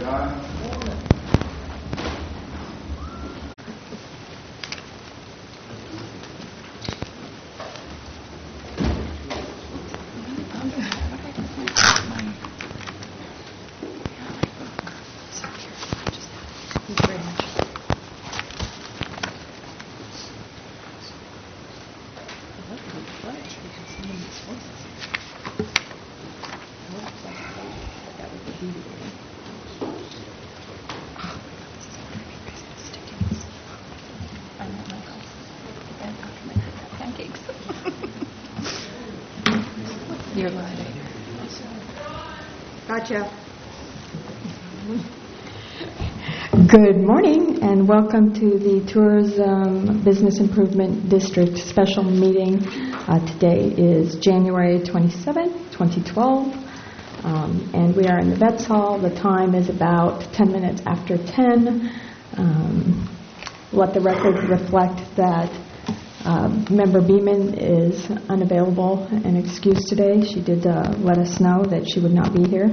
You're live. Gotcha. Good morning and welcome to the Tourism Business Improvement District special meeting. Today is January 27, 2012, and we are in the Vets Hall. The time is about 10 minutes after 10. Let the record reflect that Member Beeman is unavailable and excused today. She did let us know that she would not be here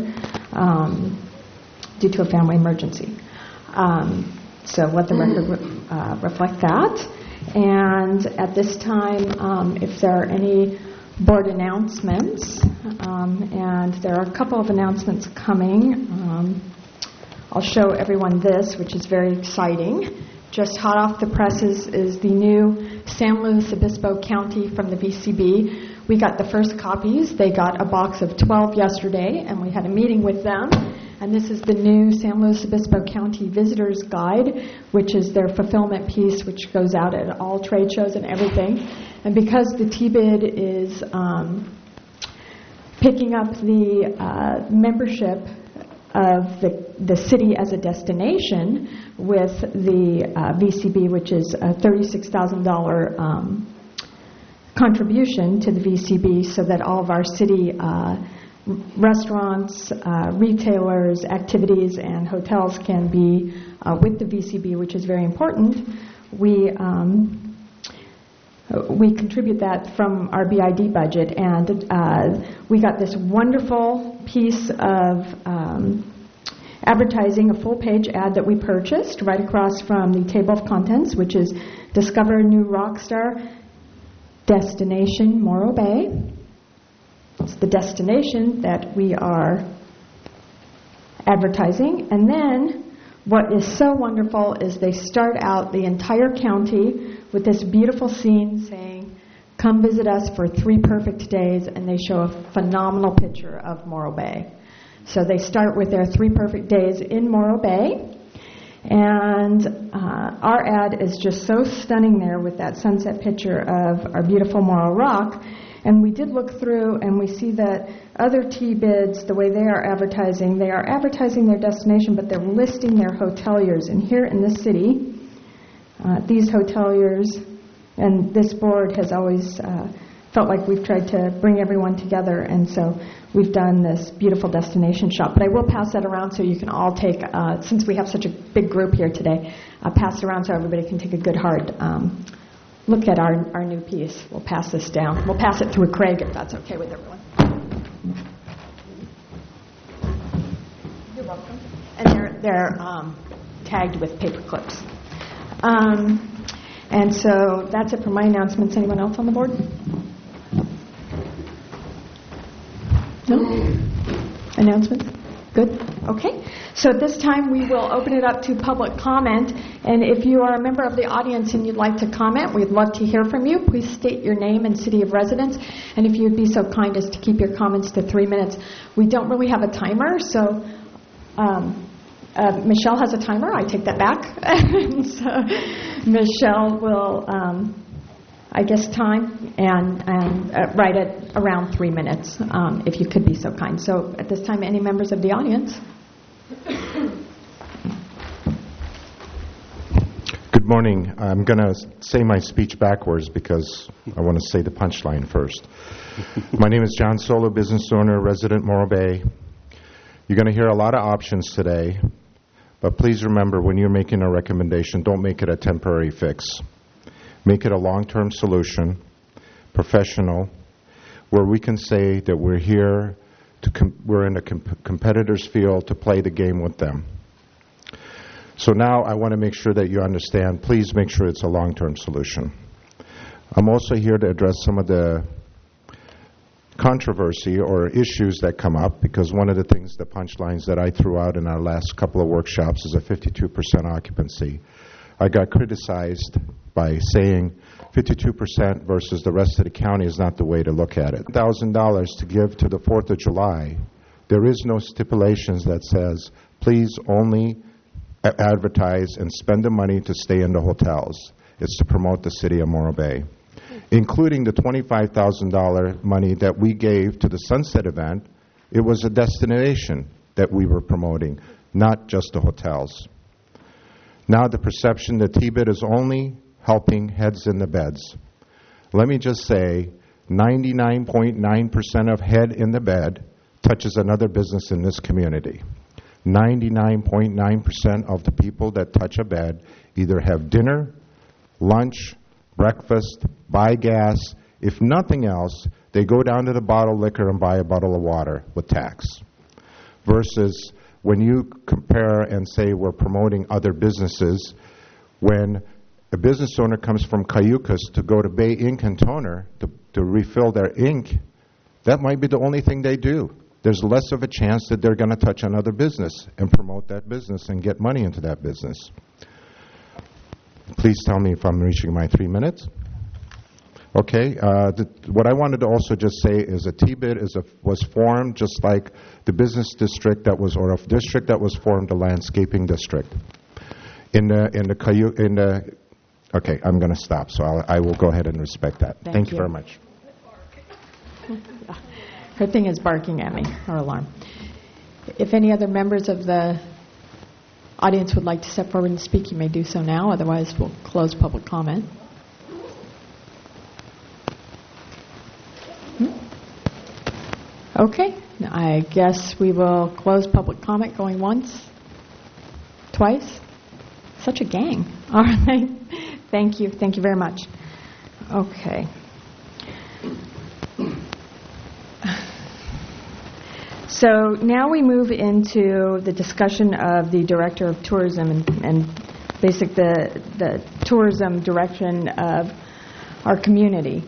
due to a family emergency. So let the record reflect that. And at this time, if there are any board announcements, and there are a couple of announcements coming, I'll show everyone this, which is very exciting. Just hot off the presses is the new San Luis Obispo County from the VCB. We got the first copies. They got a box of 12 yesterday, and we had a meeting with them. And this is the new San Luis Obispo County Visitors Guide, which is their fulfillment piece, which goes out at all trade shows and everything. And because the TBID is picking up the membership of the city as a destination with the VCB, which is a $36,000 contribution to the VCB, so that all of our city restaurants, retailers, activities, and hotels can be with the VCB, which is very important. We contribute that from our BID budget, and we got this wonderful piece of advertising, a full-page ad that we purchased right across from the table of contents, which is Discover a New Rockstar Destination Morro Bay. It's the destination that we are advertising. And then what is so wonderful is they start out the entire county with this beautiful scene saying, "Come visit us for 3 perfect days," and they show a phenomenal picture of Morro Bay. So they start with their 3 perfect days in Morro Bay. And our ad is just so stunning there with that sunset picture of our beautiful Morro Rock. And we did look through and we see that other T-bids, the way they are advertising their destination, but they're listing their hoteliers. And here in this city, these hoteliers and this board has always felt like we've tried to bring everyone together, and so we've done this beautiful destination shop. But I will pass that around so you can all take, since we have such a big group here today, pass it around so everybody can take a good hard look at our new piece. We'll pass this down. We'll pass it through Craig if that's okay with everyone. You're welcome. And they're tagged with paper clips. And so that's it for my announcements. Anyone else on the board? No? Announcements? Good? Okay. So at this time, we will open it up to public comment. And if you are a member of the audience and you'd like to comment, we'd love to hear from you. Please state your name and city of residence. And if you'd be so kind as to keep your comments to 3 minutes. We don't really have a timer, so Michelle has a timer. I take that back. So Michelle will, time and right at around 3 minutes, if you could be so kind. So at this time, any members of the audience? Good morning. I'm going to say my speech backwards because I want to say the punchline first. My name is John Solo, business owner, resident Morro Bay. You're going to hear a lot of options today, but please remember when you're making a recommendation, don't make it a temporary fix. Make it a long-term solution, professional, where we can say that we're here, we're in a competitor's field to play the game with them. So now I want to make sure that you understand, please make sure it's a long-term solution. I'm also here to address some of the controversy or issues that come up, because one of the things, the punchlines that I threw out in our last couple of workshops is a 52% occupancy. I got criticized by saying 52% versus the rest of the county is not the way to look at it. $1,000 to give to the 4th of July, there is no stipulations that says, please only advertise and spend the money to stay in the hotels. It's to promote the city of Morro Bay, including the $25,000 money that we gave to the Sunset event. It was a destination that we were promoting, not just the hotels. Now the perception that TBID is only helping heads in the beds. Let me just say, 99.9% of head in the bed touches another business in this community. 99.9% of the people that touch a bed either have dinner, lunch, breakfast, buy gas. If nothing else, they go down to the bottled liquor and buy a bottle of water with tax. Versus when you compare and say we're promoting other businesses, when a business owner comes from Cayucas to go to Bay Ink and Toner to refill their ink, that might be the only thing they do. There's less of a chance that they're going to touch another business and promote that business and get money into that business. Please tell me if I'm reaching my 3 minutes. Okay. What I wanted to also just say is a TBID was formed just like the business district that was, or a district that was formed, the landscaping district. Okay, I'm going to stop, so I will go ahead and respect that. Thank you very much. Her thing is barking at me, her alarm. If any other members of the audience would like to step forward and speak, you may do so now. Otherwise, we'll close public comment. Okay, I guess we will close public comment. Going once, twice. Such a gang. All right. Thank you. Thank you very much. Okay. So now we move into the discussion of the Director of Tourism and the tourism direction of our community.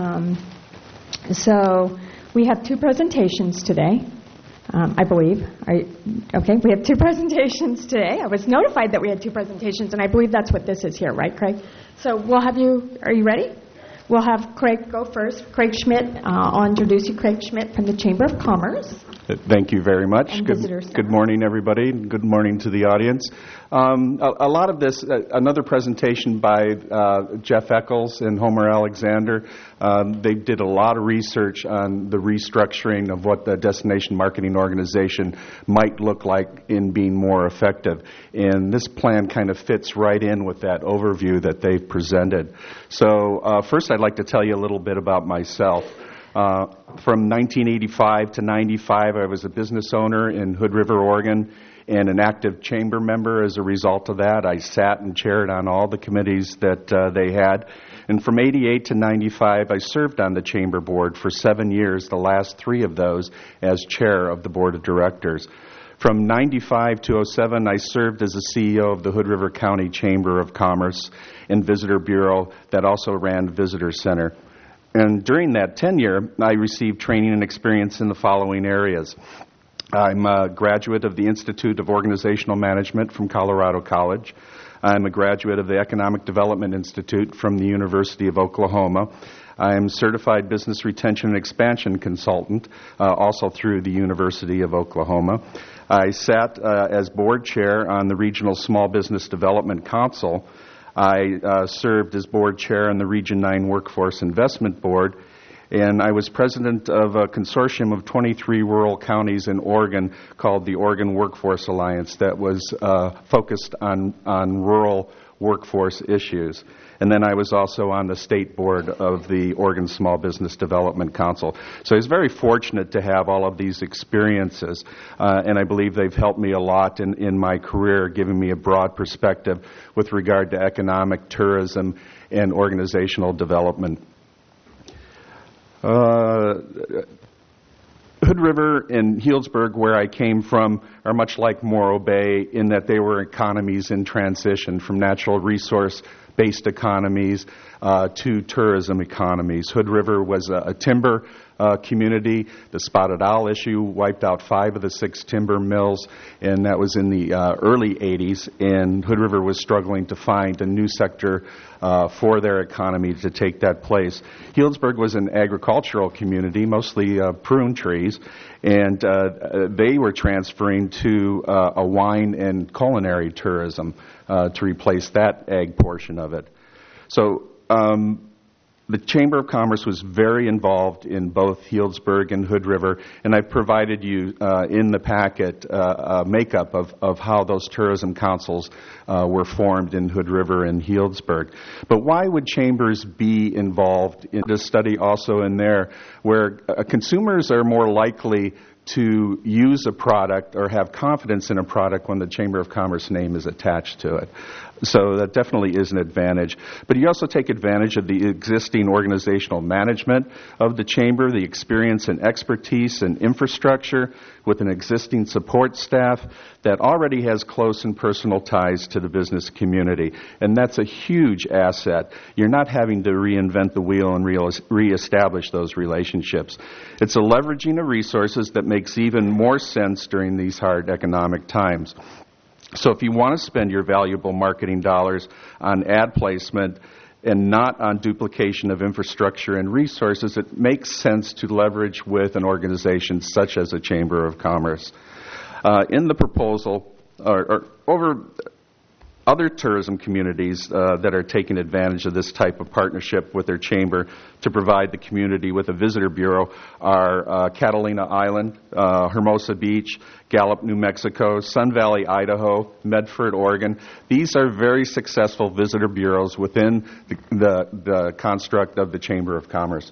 So we have two presentations today, I believe. Okay, we have two presentations today. I was notified that we had two presentations, and I believe that's what this is here, right, Craig? So we'll have you, are you ready? We'll have Craig go first. Craig Schmidt, I'll introduce you, Craig Schmidt from the Chamber of Commerce. Thank you very much. Good morning, everybody. Good morning to the audience. A lot of this, another presentation by Jeff Eccles and Homer Alexander. They did a lot of research on the restructuring of what the destination marketing organization might look like in being more effective. And this plan kind of fits right in with that overview that they've presented. So first I'd like to tell you a little bit about myself. From 1985 to 95, I was a business owner in Hood River, Oregon, and an active chamber member. As a result of that, I sat and chaired on all the committees that they had. And from 88 to 95, I served on the chamber board for 7 years, the last 3 of those as chair of the board of directors. From 95 to 07, I served as the CEO of the Hood River County Chamber of Commerce and Visitor Bureau that also ran Visitor Center. And during that tenure, I received training and experience in the following areas. I'm a graduate of the Institute of Organizational Management from Colorado College. I'm a graduate of the Economic Development Institute from the University of Oklahoma. I'm certified business retention and expansion consultant, also through the University of Oklahoma. I sat as board chair on the Regional Small Business Development Council. I served as board chair on the Region 9 Workforce Investment Board, and I was president of a consortium of 23 rural counties in Oregon called the Oregon Workforce Alliance that was focused on rural workforce issues. And then I was also on the state board of the Oregon Small Business Development Council. So I was very fortunate to have all of these experiences, and I believe they've helped me a lot in my career, giving me a broad perspective with regard to economic, tourism, and organizational development. Hood River and Healdsburg, where I came from, are much like Morro Bay in that they were economies in transition from natural resource-based economies to tourism economies. Hood River was a timber community. The spotted owl issue wiped out 5 of the 6 timber mills, and that was in the early 80s, and Hood River was struggling to find a new sector for their economy to take that place. Healdsburg was an agricultural community, mostly prune trees, and they were transferring to a wine and culinary tourism to replace that ag portion of it. So the Chamber of Commerce was very involved in both Healdsburg and Hood River, and I've provided you in the packet a makeup of how those tourism councils were formed in Hood River and Healdsburg. But why would chambers be involved in this study also in there, where consumers are more likely to use a product or have confidence in a product when the Chamber of Commerce name is attached to it. So that definitely is an advantage. But you also take advantage of the existing organizational management of the Chamber, the experience and expertise and infrastructure with an existing support staff that already has close and personal ties to the business community. And that's a huge asset. You're not having to reinvent the wheel and reestablish those relationships. It's a leveraging of resources that makes even more sense during these hard economic times. So if you want to spend your valuable marketing dollars on ad placement and not on duplication of infrastructure and resources, it makes sense to leverage with an organization such as a Chamber of Commerce. In the proposal, or over other tourism communities that are taking advantage of this type of partnership with their chamber to provide the community with a visitor bureau are Catalina Island, Hermosa Beach, Gallup, New Mexico, Sun Valley, Idaho, Medford, Oregon. These are very successful visitor bureaus within the construct of the Chamber of Commerce.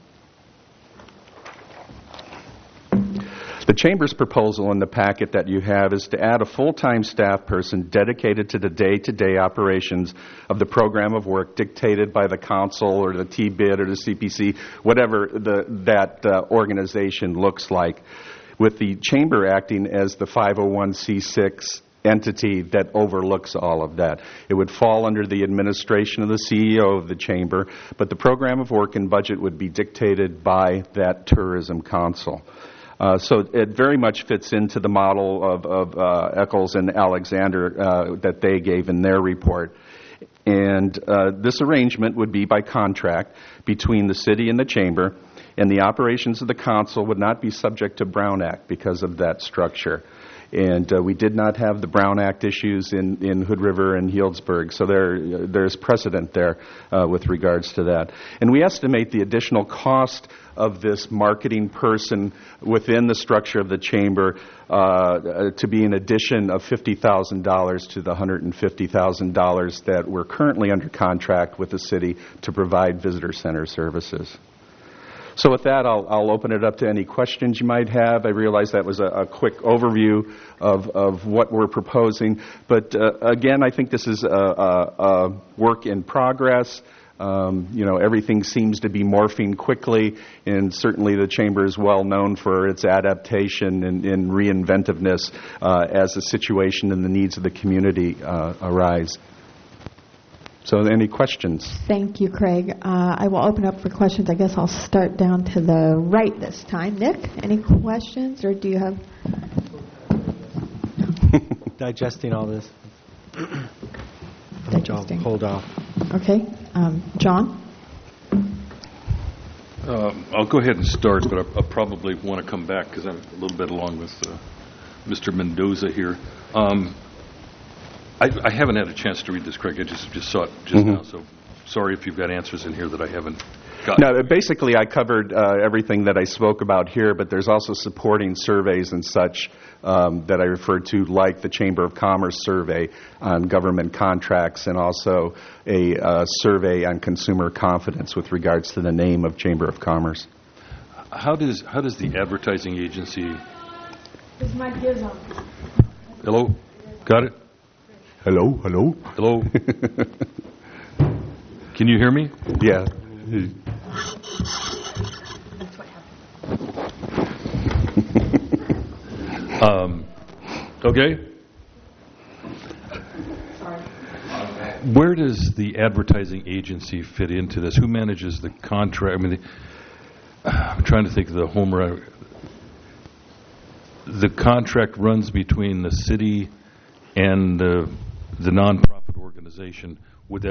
The Chamber's proposal in the packet that you have is to add a full-time staff person dedicated to the day-to-day operations of the program of work dictated by the council or the TBID or the CPC, whatever that organization looks like, with the Chamber acting as the 501c6 entity that overlooks all of that. It would fall under the administration of the CEO of the Chamber, but the program of work and budget would be dictated by that tourism council. So it very much fits into the model of Eccles and Alexander that they gave in their report. And this arrangement would be by contract between the city and the Chamber, and the operations of the council would not be subject to Brown Act because of that structure. And we did not have the Brown Act issues in Hood River and Healdsburg, so there's precedent there with regards to that. And we estimate the additional cost of this marketing person within the structure of the Chamber to be an addition of $50,000 to the $150,000 that we're currently under contract with the city to provide visitor center services. So with that, I'll open it up to any questions you might have. I realize that was a quick overview of what we're proposing. But again, I think this is a work in progress. Everything seems to be morphing quickly, and certainly the Chamber is well known for its adaptation and reinventiveness as the situation and the needs of the community arise. So any questions? Thank you, Craig. I will open up for questions. I guess I'll start down to the right this time. Nick, any questions, or do you have? Digesting all this. Digesting. Hold off. Okay. John? I'll go ahead and start, but I'll probably want to come back because I'm a little bit along with Mr. Mendoza here. I haven't had a chance to read this, Craig. I just saw it now, so sorry if you've got answers in here that I haven't gotten. No, basically I covered everything that I spoke about here, but there's also supporting surveys and such that I referred to, like the Chamber of Commerce survey on government contracts and also a survey on consumer confidence with regards to the name of Chamber of Commerce. How does the advertising agency... His mic is on. Hello? Got it? Hello? Hello? Can you hear me? Yeah. That's what happened. Okay. Where does the advertising agency fit into this? Who manages the contract? I mean, I'm trying to think of the Homer. The contract runs between the city and the nonprofit organization. Would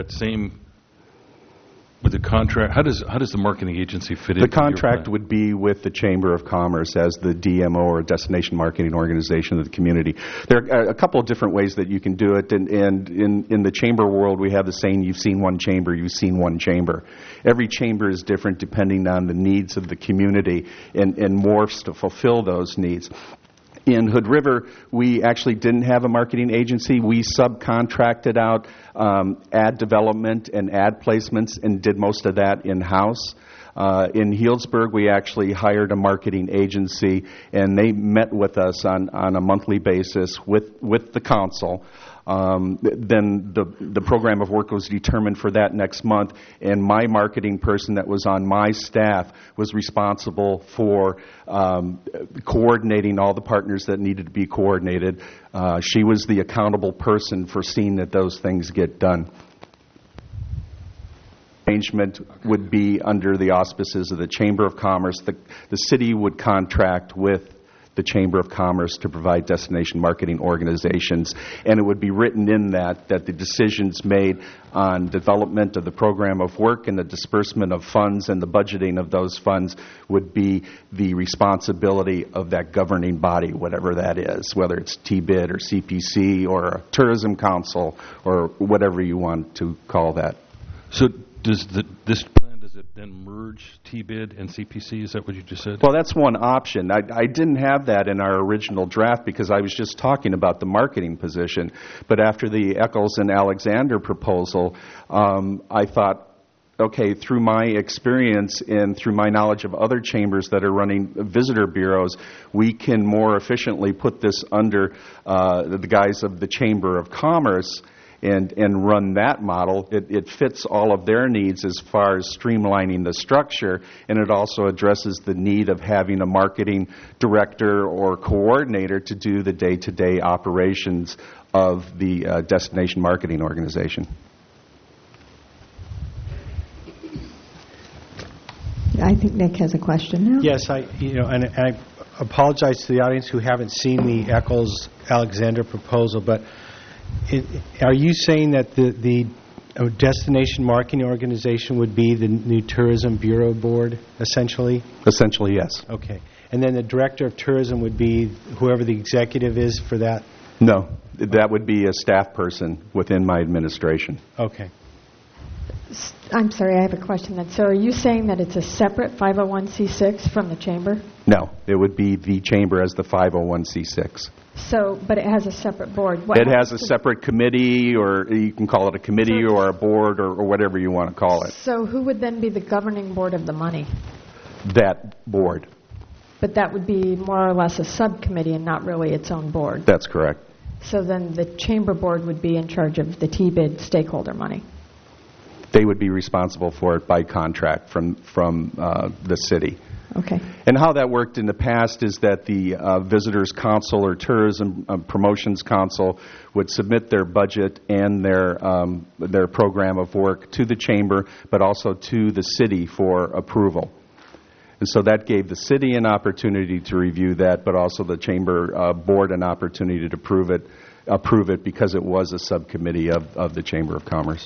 the contract? How does the marketing agency fit into the contract? Would be with the Chamber of Commerce as the DMO or destination marketing organization of the community. There are a couple of different ways that you can do it, and in the chamber world, we have the saying, "You've seen one chamber, you've seen one chamber." Every chamber is different depending on the needs of the community and morphs to fulfill those needs. In Hood River, we actually didn't have a marketing agency. We subcontracted out ad development and ad placements and did most of that in-house. In Healdsburg, we actually hired a marketing agency, and they met with us on a monthly basis with the council. Then the program of work was determined for that next month, and my marketing person that was on my staff was responsible for coordinating all the partners that needed to be coordinated. She was the accountable person for seeing that those things get done. Arrangement would be under the auspices of the Chamber of Commerce. The city would contract with the Chamber of Commerce to provide destination marketing organizations, and it would be written in that the decisions made on development of the program of work and the disbursement of funds and the budgeting of those funds would be the responsibility of that governing body, whatever that is, whether it's TBID or CPC or a tourism council or whatever you want to call that. So does this plan, does it then merge TBID and CPC? Is that what you just said? Well, that's one option. I didn't have that in our original draft because I was just talking about the marketing position. But after the Eccles and Alexander proposal, I thought, okay, through my experience and through my knowledge of other chambers that are running visitor bureaus, we can more efficiently put this under the guise of the Chamber of Commerce and run that model. It fits all of their needs as far as streamlining the structure, and it also addresses the need of having a marketing director or coordinator to do the day-to-day operations of the destination marketing organization. I think Nick has a question now. Yes, I apologize to the audience who haven't seen the Eccles-Alexander proposal, but are you saying that the destination marketing organization would be the new Tourism Bureau Board, essentially? Essentially, yes. Okay. And then the Director of Tourism would be whoever the executive is for that? No, that would be a staff person within my administration. Okay. I'm sorry, I have a question then. So are you saying that it's a separate 501c6 from the chamber? No, it would be the chamber as the 501c6. So, but it has a separate board. It has a separate committee, or you can call it a committee or a board or whatever you want to call it. So who would then be the governing board of the money? That board. But that would be more or less a subcommittee and not really its own board. That's correct. So then the chamber board would be in charge of the TBID stakeholder money. They would be responsible for it by contract from the city. Okay. And how that worked in the past is that the Visitors Council or Tourism Promotions Council would submit their budget and their program of work to the chamber, but also to the city for approval. And so that gave the city an opportunity to review that, but also the chamber board an opportunity to approve it because it was a subcommittee of the Chamber of Commerce.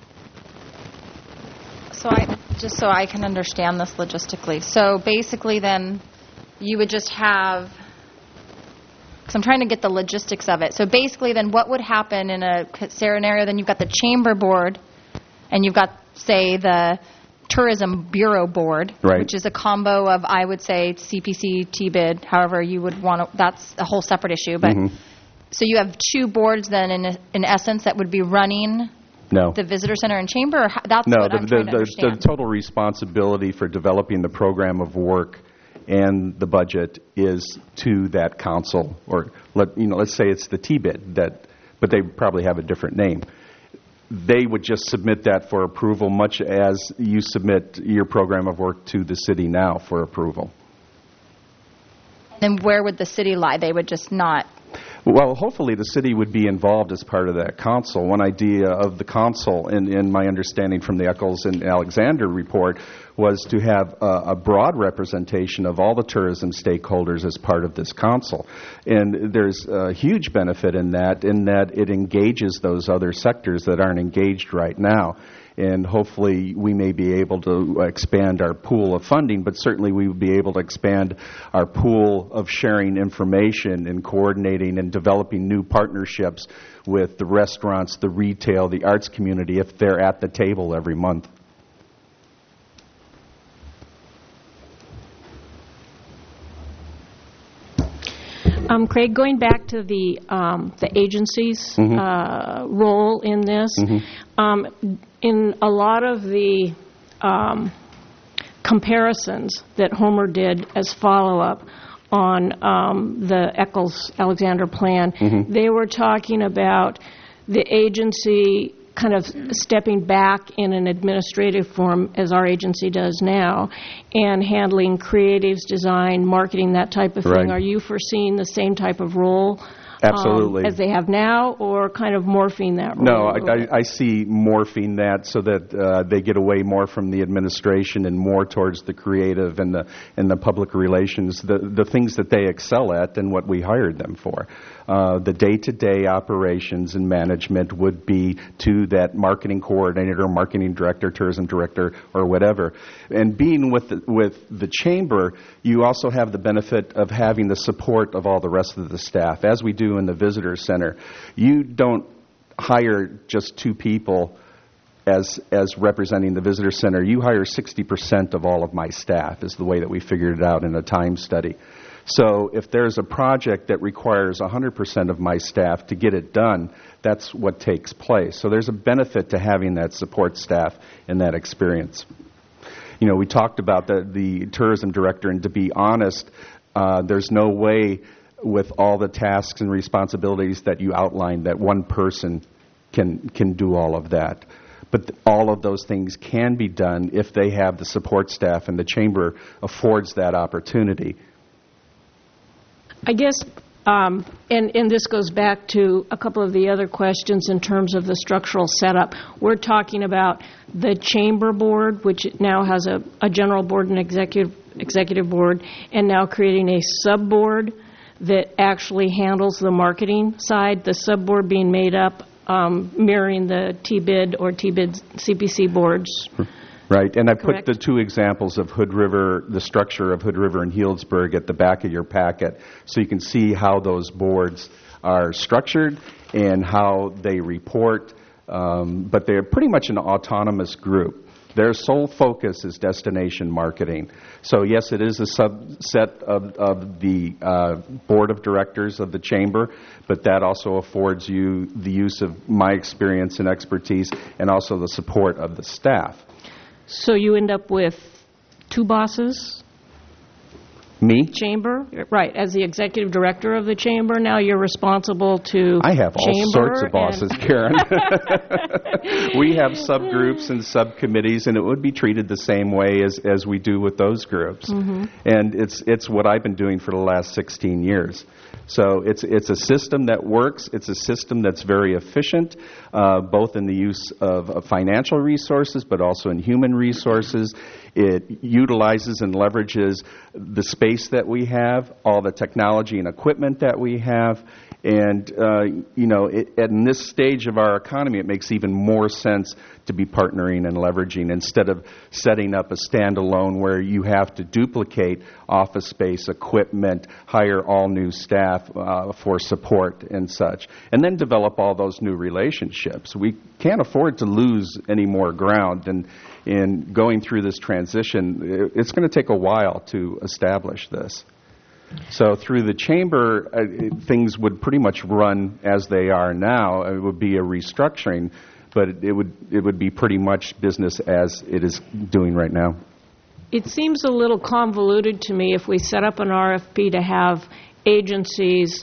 So so I can understand this logistically. So basically then you would just have, because I'm trying to get the logistics of it. So basically then what would happen in a scenario, then you've got the chamber board and you've got, say, the Tourism Bureau Board, right, which is a combo of, I would say, CPC, TBID, however you would want to, that's a whole separate issue. But so you have two boards then in essence that would be running the Visitor Center and Chamber? Or that's what I'm trying to understand. The total responsibility for developing the program of work and the budget is to that council, or let's say it's the TBID, but they probably have a different name. They would just submit that for approval, much as you submit your program of work to the city now for approval. Then where would the city lie? They would just not. Well, hopefully the city would be involved as part of that council. One idea of the council, in my understanding from the Eccles and Alexander report, was to have a broad representation of all the tourism stakeholders as part of this council. And there's a huge benefit in that it engages those other sectors that aren't engaged right now. And hopefully we may be able to expand our pool of funding, but certainly we would be able to expand our pool of sharing information and coordinating and developing new partnerships with the restaurants, the retail, the arts community, if they're at the table every month. Craig, going back to the agency's role in this, in a lot of the comparisons that Homer did as follow-up on the Eccles-Alexander plan, they were talking about the agency kind of stepping back in an administrative form, as our agency does now, and handling creatives, design, marketing, that type of thing. Right. Are you foreseeing the same type of role Absolutely. As they have now, or kind of morphing that role? No, I see morphing that so that they get away more from the administration and more towards the creative and the public relations, the things that they excel at and what we hired them for. The day-to-day operations and management would be to that marketing coordinator, marketing director, tourism director, or whatever. And being with the chamber, you also have the benefit of having the support of all the rest of the staff, as we do in the visitor center. You don't hire just two people as representing the visitor center. You hire 60% of all of my staff, is the way that we figured it out in a time study. So if there's a project that requires 100% of my staff to get it done, that's what takes place. So there's a benefit to having that support staff and that experience. You know, we talked about the tourism director, and to be honest, there's no way with all the tasks and responsibilities that you outlined that one person can do all of that. But all of those things can be done if they have the support staff, and the chamber affords that opportunity. I guess, and this goes back to a couple of the other questions in terms of the structural setup. We're talking about the chamber board, which now has a general board and executive board, and now creating a sub-board that actually handles the marketing side, the sub-board being made up, mirroring the TBID or TBID CPC boards. Right, and I Correct. put the two examples of Hood River, the structure of Hood River and Healdsburg at the back of your packet, so you can see how those boards are structured and how they report, but they're pretty much an autonomous group. Their sole focus is destination marketing. So yes, it is a subset of the board of directors of the chamber, but that also affords you the use of my experience and expertise, and also the support of the staff. So you end up with two bosses? Me? Chamber? Right. As the executive director of the chamber, now you're responsible to I have all chamber sorts of bosses, Karen. We have subgroups and subcommittees, and it would be treated the same way as we do with those groups. Mm-hmm. And it's what I've been doing for the last 16 years. So it's a system that works. It's a system that's very efficient, both in the use of financial resources, but also in human resources. It utilizes and leverages the space that we have, all the technology and equipment that we have. And, in this stage of our economy, it makes even more sense to be partnering and leveraging instead of setting up a standalone where you have to duplicate office space, equipment, hire all new staff for support and such, and then develop all those new relationships. We can't afford to lose any more ground, and in going through this transition, it's going to take a while to establish this. So through the chamber, things would pretty much run as they are now. It would be a restructuring, but it would be pretty much business as it is doing right now. It seems a little convoluted to me if we set up an RFP to have agencies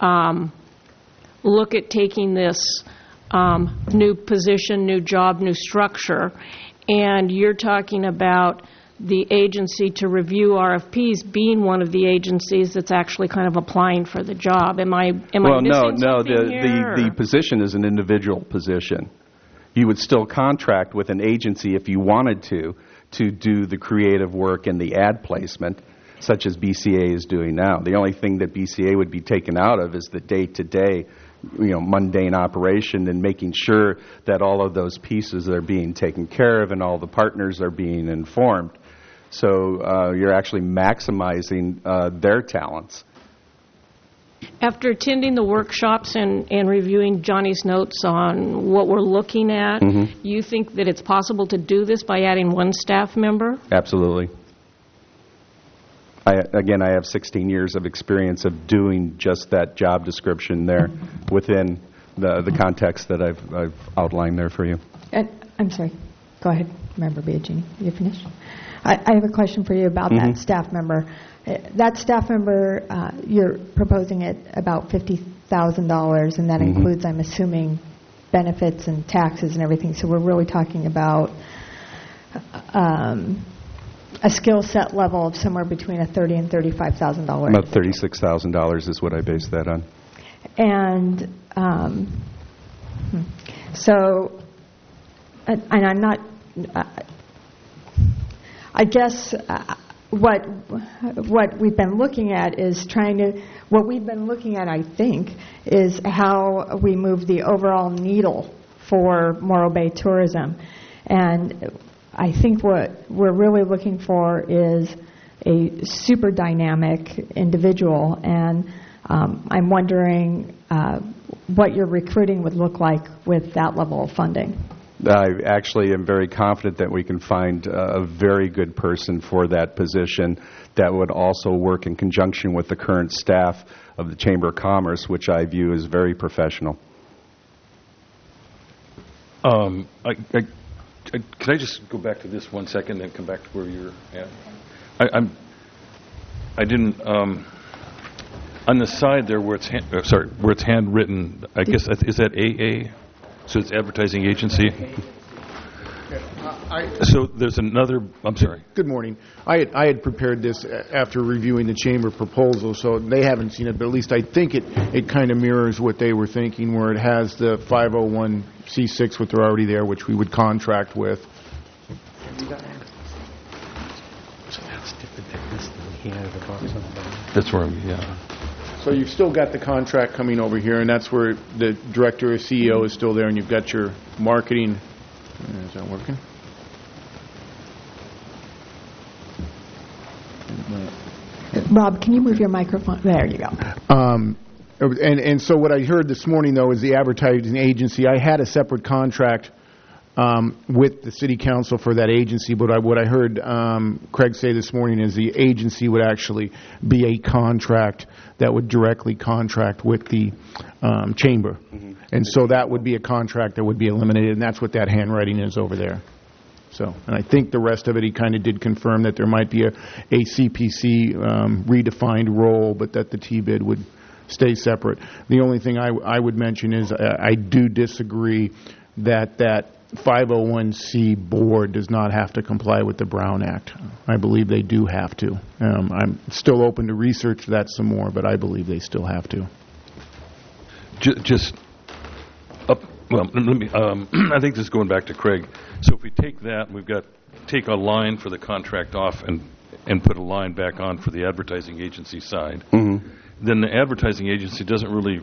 look at taking this new position, new job, new structure, and you're talking about the agency to review RFPs being one of the agencies that's actually kind of applying for the job. Am I missing something here? The position is an individual position. You would still contract with an agency if you wanted to do the creative work and the ad placement, such as BCA is doing now. The only thing that BCA would be taken out of is the day-to-day, mundane operation and making sure that all of those pieces are being taken care of and all the partners are being informed. So you're actually maximizing their talents. After attending the workshops and reviewing Johnny's notes on what we're looking at, you think that it's possible to do this by adding one staff member? Absolutely. I have 16 years of experience of doing just that job description there within the context that I've outlined there for you. I'm sorry. Go ahead, Member Biagini. You finished? I have a question for you about that staff member. That staff member, you're proposing it about $50,000, and that includes, I'm assuming, benefits and taxes and everything. So we're really talking about a skill set level of somewhere between $30,000 and $35,000. About $36,000 is what I base that on. And so, and I'm not. I guess what we've been looking at is what we've been looking at, I think, is how we move the overall needle for Morro Bay tourism. And I think what we're really looking for is a super dynamic individual. And I'm wondering what your recruiting would look like with that level of funding. I actually am very confident that we can find a very good person for that position that would also work in conjunction with the current staff of the Chamber of Commerce, which I view as very professional. Can I just go back to this 1 second and come back to where you're at? I didn't on the side there where it's handwritten. I guess is that AA? So it's advertising agency. So there's another. I'm sorry. Good morning. I had prepared this after reviewing the chamber proposal, so they haven't seen it, but at least I think it kind of mirrors what they were thinking, where it has the 501c6, which are already there, which we would contract with. So that's different than this thing here about something. That's where yeah. So you've still got the contract coming over here, and that's where the director or CEO is still there, and you've got your marketing. Is that working? Rob, can you move your microphone? There you go. And so what I heard this morning, though, is the advertising agency. I had a separate contract with the city council for that agency, but what I heard Craig say this morning is the agency would actually be a contract that would directly contract with the chamber. Mm-hmm. And so that would be a contract that would be eliminated, and that's what that handwriting is over there. So, and I think the rest of it, he kind of did confirm that there might be a CPC redefined role, but that the T-bid would stay separate. The only thing I would mention is I do disagree that 501c board does not have to comply with the Brown Act. I believe they do have to. I'm still open to research that some more, but I believe they still have to. Well, let me. I think this is going back to Craig. So if we take that, and take a line for the contract off and put a line back on for the advertising agency side. Mm-hmm. Then the advertising agency doesn't really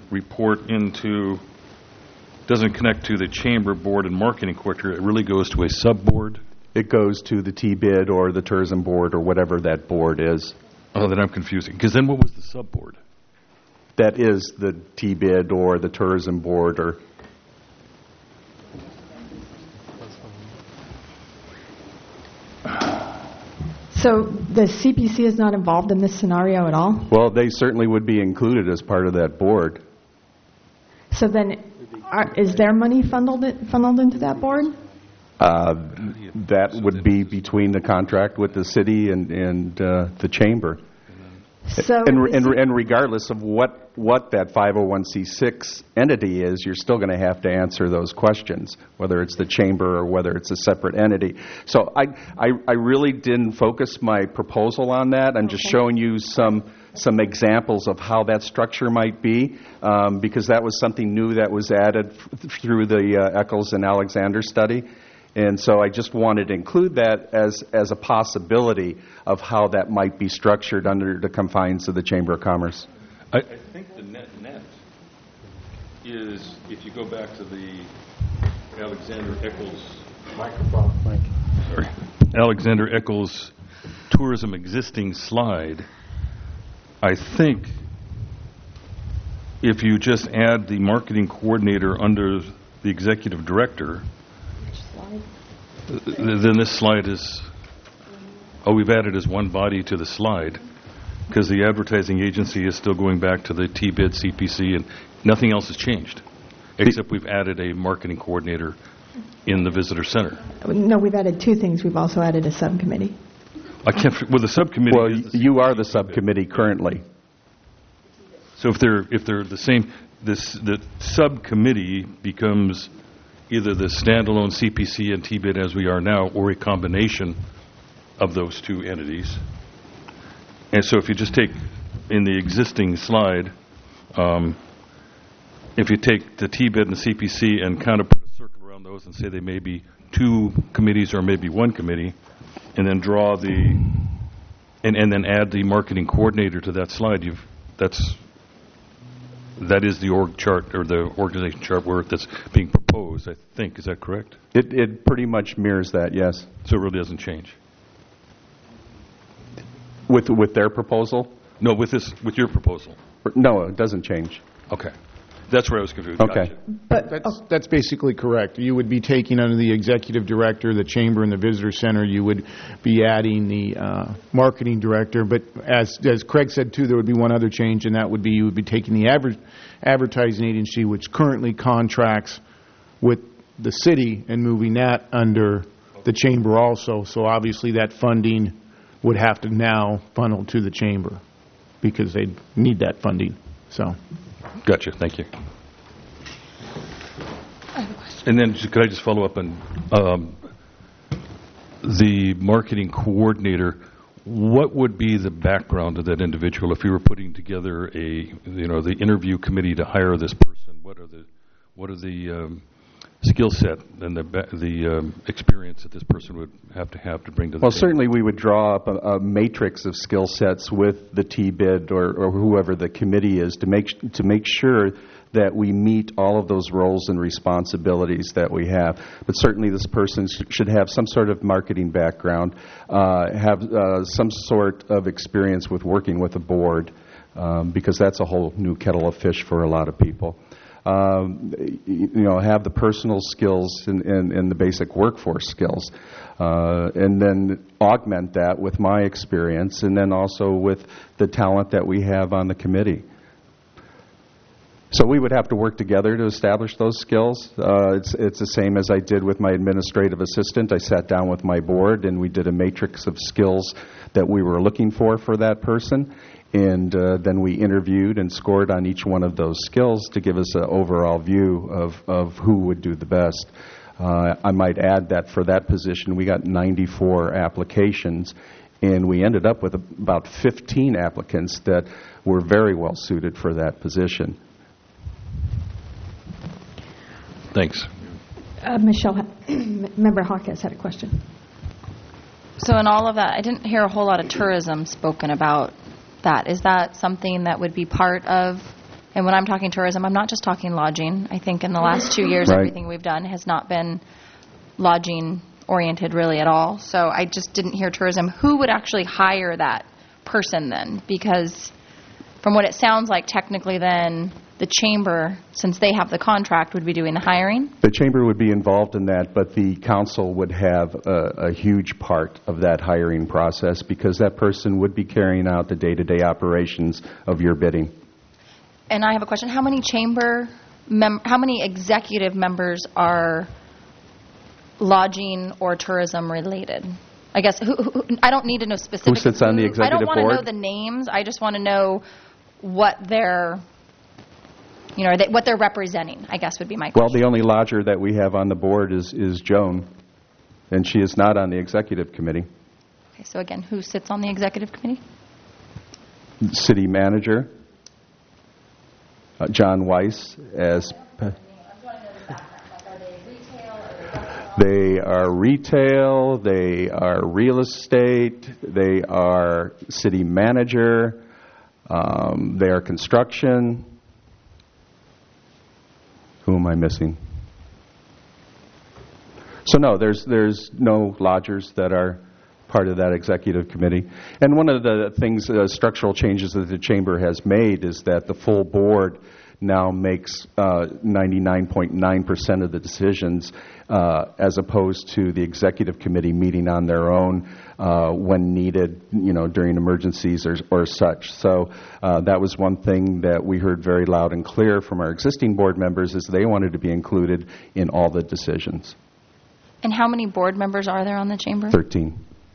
doesn't connect to the chamber board and marketing coordinator. It really goes to a sub-board? It goes to the T-bid or the tourism board or whatever that board is. Oh, then I'm confusing. Because then what was the sub-board? That is the T-bid or the tourism board or... So the CPC is not involved in this scenario at all? Well, they certainly would be included as part of that board. So then, is their money funneled into that board? That would be between the contract with the city and the chamber. So And regardless of what that 501c6 entity is, you're still going to have to answer those questions, whether it's the chamber or whether it's a separate entity. So I really didn't focus my proposal on that. I'm just showing you some examples of how that structure might be, because that was something new that was added through the Eccles and Alexander study. And so I just wanted to include that as a possibility of how that might be structured under the confines of the Chamber of Commerce. I think the net is, if you go back to the Alexander Eccles Alexander Eccles tourism existing slide, I think if you just add the marketing coordinator under the executive director, then this slide is, we've added as one body to the slide, because the advertising agency is still going back to the TBID, CPC, and nothing else has changed, except we've added a marketing coordinator in the visitor center. No, we've added two things. We've also added a subcommittee. Well, the subcommittee. Well, you are the subcommittee currently. So if they're the same, the subcommittee becomes either the standalone CPC and TBID as we are now, or a combination of those two entities. And so if you just take, in the existing slide, if you take the TBID and the CPC and kind of put a circle around those and say they may be two committees or maybe one committee, and then draw and then add the marketing coordinator to that slide, that is the org chart, or the organization chart work that's being proposed, I think. Is that correct? It pretty much mirrors that, yes. So it really doesn't change? With their proposal? No, with your proposal. No, it doesn't change. Okay. That's where I was confused. Okay. Gotcha. But That's basically correct. You would be taking under the executive director, the chamber, and the visitor center. You would be adding the marketing director. But as Craig said, too, there would be one other change, and that would be you would be taking the advertising agency, which currently contracts with the city, and moving that under the chamber also. So obviously that funding would have to now funnel to the chamber, because they need that funding. So. Gotcha. Thank you. And then could I just follow up on the marketing coordinator? What would be the background of that individual if you were putting together the interview committee to hire this person? What are the skill set and the experience that this person would have to bring to the table? Certainly we would draw up a matrix of skill sets with the TBID or whoever the committee is to make sure that we meet all of those roles and responsibilities that we have. But certainly this person should have some sort of marketing background, have some sort of experience with working with a board, because that's a whole new kettle of fish for a lot of people. Have the personal skills and the basic workforce skills, and then augment that with my experience, and then also with the talent that we have on the committee. So we would have to work together to establish those skills. It's the same as I did with my administrative assistant. I sat down with my board, and we did a matrix of skills that we were looking for that person. And then we interviewed and scored on each one of those skills to give us an overall view of who would do the best. I might add that for that position, we got 94 applications, and we ended up with about 15 applicants that were very well suited for that position. Thanks. Michelle, Member Hawkins had a question. So in all of that, I didn't hear a whole lot of tourism spoken about. Is that something that would be part of, and when I'm talking tourism, I'm not just talking lodging. I think in the last 2 years, Right. Everything we've done has not been lodging oriented really at all. So I just didn't hear tourism. Who would actually hire that person then? Because from what it sounds like, technically then the chamber, since they have the contract, would be doing the hiring? The chamber would be involved in that, but the council would have a huge part of that hiring process, because that person would be carrying out the day-to-day operations of your bidding. And I have a question. How many how many executive members are lodging or tourism related? I guess, I don't need to know specifics. Who sits on the executive board? I don't want to know board? the names. I just want to know what they're, what they're representing, I guess would be my question. Well, the only lodger that we have on the board is Joan, and she is not on the executive committee. Okay, so again, who sits on the executive committee? City manager, John Weiss, as... They are retail, they are real estate, they are city manager, they are construction. Who am I missing? So no, there's no lodgers that are part of that executive committee. And one of the things, structural changes that the Chamber has made is that the full board now makes 99.9% of the decisions, as opposed to the executive committee meeting on their own when needed, during emergencies or such. So that was one thing that we heard very loud and clear from our existing board members, is they wanted to be included in all the decisions. And how many board members are there on the Chamber? 13.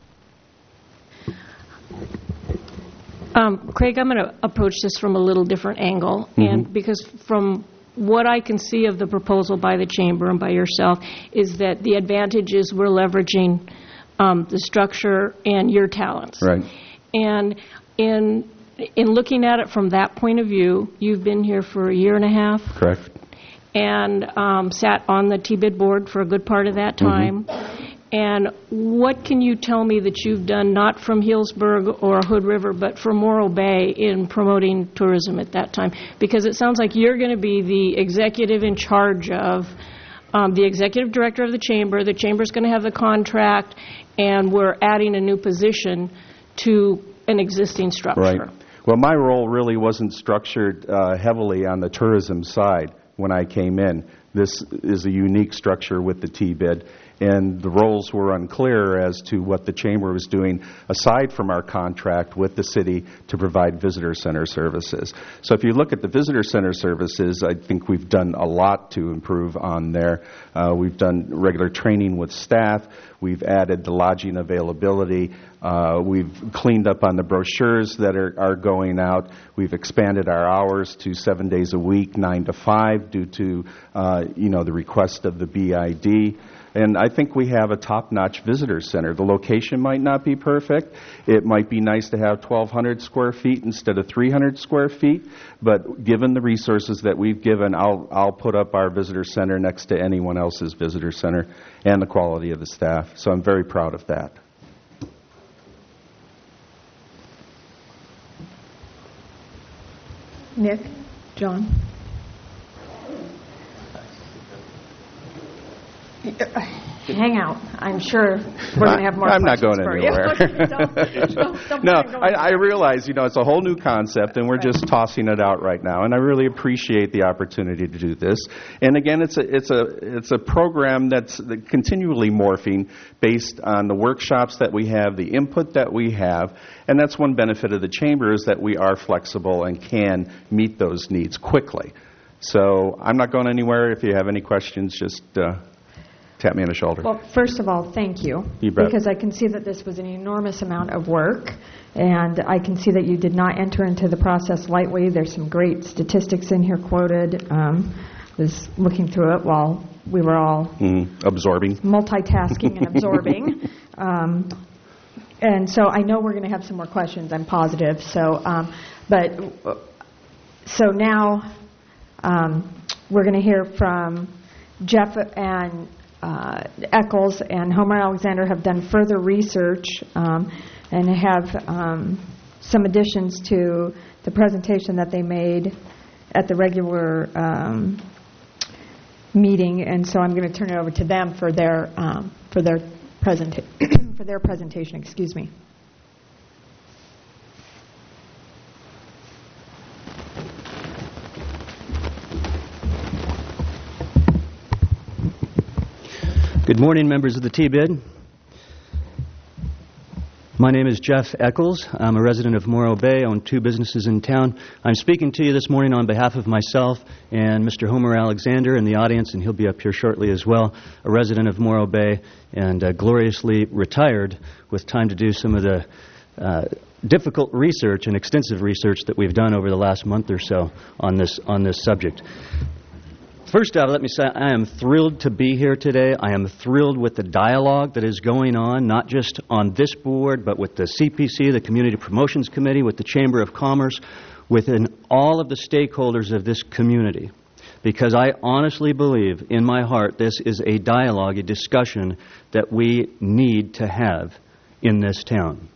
Craig, I'm going to approach this from a little different angle, and because from what I can see of the proposal by the Chamber and by yourself is that the advantage is we're leveraging the structure and your talents. Right. And in looking at it from that point of view, you've been here for a year and a half. Correct. And sat on the TBID board for a good part of that time. And what can you tell me that you've done, not from Healdsburg or Hood River, but for Morro Bay in promoting tourism at that time? Because it sounds like you're going to be the executive in charge of the executive director of the Chamber. The Chamber's going to have the contract, and we're adding a new position to an existing structure. Right. Well, my role really wasn't structured heavily on the tourism side when I came in. This is a unique structure with the TBID. And the roles were unclear as to what the Chamber was doing aside from our contract with the city to provide visitor center services. So if you look at the visitor center services, I think we've done a lot to improve on there. We've done regular training with staff. We've added the lodging availability. We've cleaned up on the brochures that are going out. We've expanded our hours to 7 days a week, 9 to 5, due to the request of the BID. And I think we have a top-notch visitor center. The location might not be perfect. It might be nice to have 1,200 square feet instead of 300 square feet. But given the resources that we've given, I'll put up our visitor center next to anyone else's visitor center and the quality of the staff. So I'm very proud of that. Nick, John. Hang out. I'm sure we're going to have more I'm questions not going for anywhere. don't No, go I realize, it's a whole new concept, and we're just tossing it out right now. And I really appreciate the opportunity to do this. And again, it's a program that's continually morphing based on the workshops that we have, the input that we have. And that's one benefit of the Chamber, is that we are flexible and can meet those needs quickly. So I'm not going anywhere. If you have any questions, just tap me on the shoulder. Well, first of all, thank you. You bet. Because I can see that this was an enormous amount of work, and I can see that you did not enter into the process lightly. There's some great statistics in here quoted. Was looking through it while we were all absorbing, multitasking and absorbing. And so I know we're going to have some more questions. I'm positive. So, so now we're going to hear from Jeff and Eccles and Homer Alexander have done further research and have some additions to the presentation that they made at the regular meeting, and so I'm going to turn it over to them for their presentation. Excuse me. Good morning, members of the TBID. My name is Jeff Eccles. I'm a resident of Morro Bay. I own 2 businesses in town. I'm speaking to you this morning on behalf of myself and Mr. Homer Alexander in the audience, and he'll be up here shortly as well, a resident of Morro Bay and gloriously retired with time to do some of the difficult research and extensive research that we've done over the last month or so on this subject. First off, let me say I am thrilled to be here today. I am thrilled with the dialogue that is going on, not just on this board, but with the CPC, the Community Promotions Committee, with the Chamber of Commerce, within all of the stakeholders of this community. Because I honestly believe in my heart this is a dialogue, a discussion that we need to have in this town.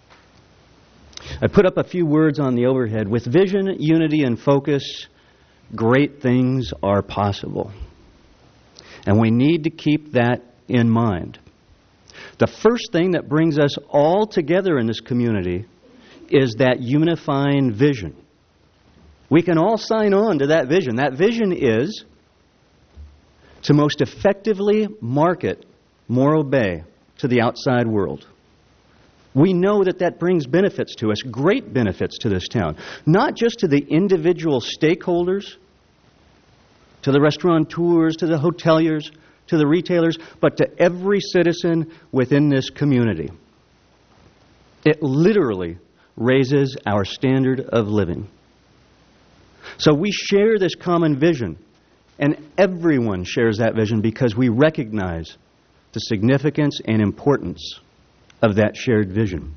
I put up a few words on the overhead. With vision, unity, and focus, great things are possible. And we need to keep that in mind. The first thing that brings us all together in this community is that unifying vision. We can all sign on to that vision. That vision is to most effectively market Morro Bay to the outside world. We know that that brings benefits to us, great benefits to this town. Not just to the individual stakeholders, to the restaurateurs, to the hoteliers, to the retailers, but to every citizen within this community. It literally raises our standard of living. So we share this common vision, and everyone shares that vision because we recognize the significance and importance of that shared vision.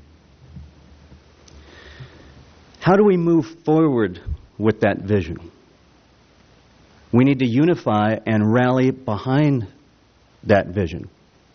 How do we move forward with that vision? We need to unify and rally behind that vision.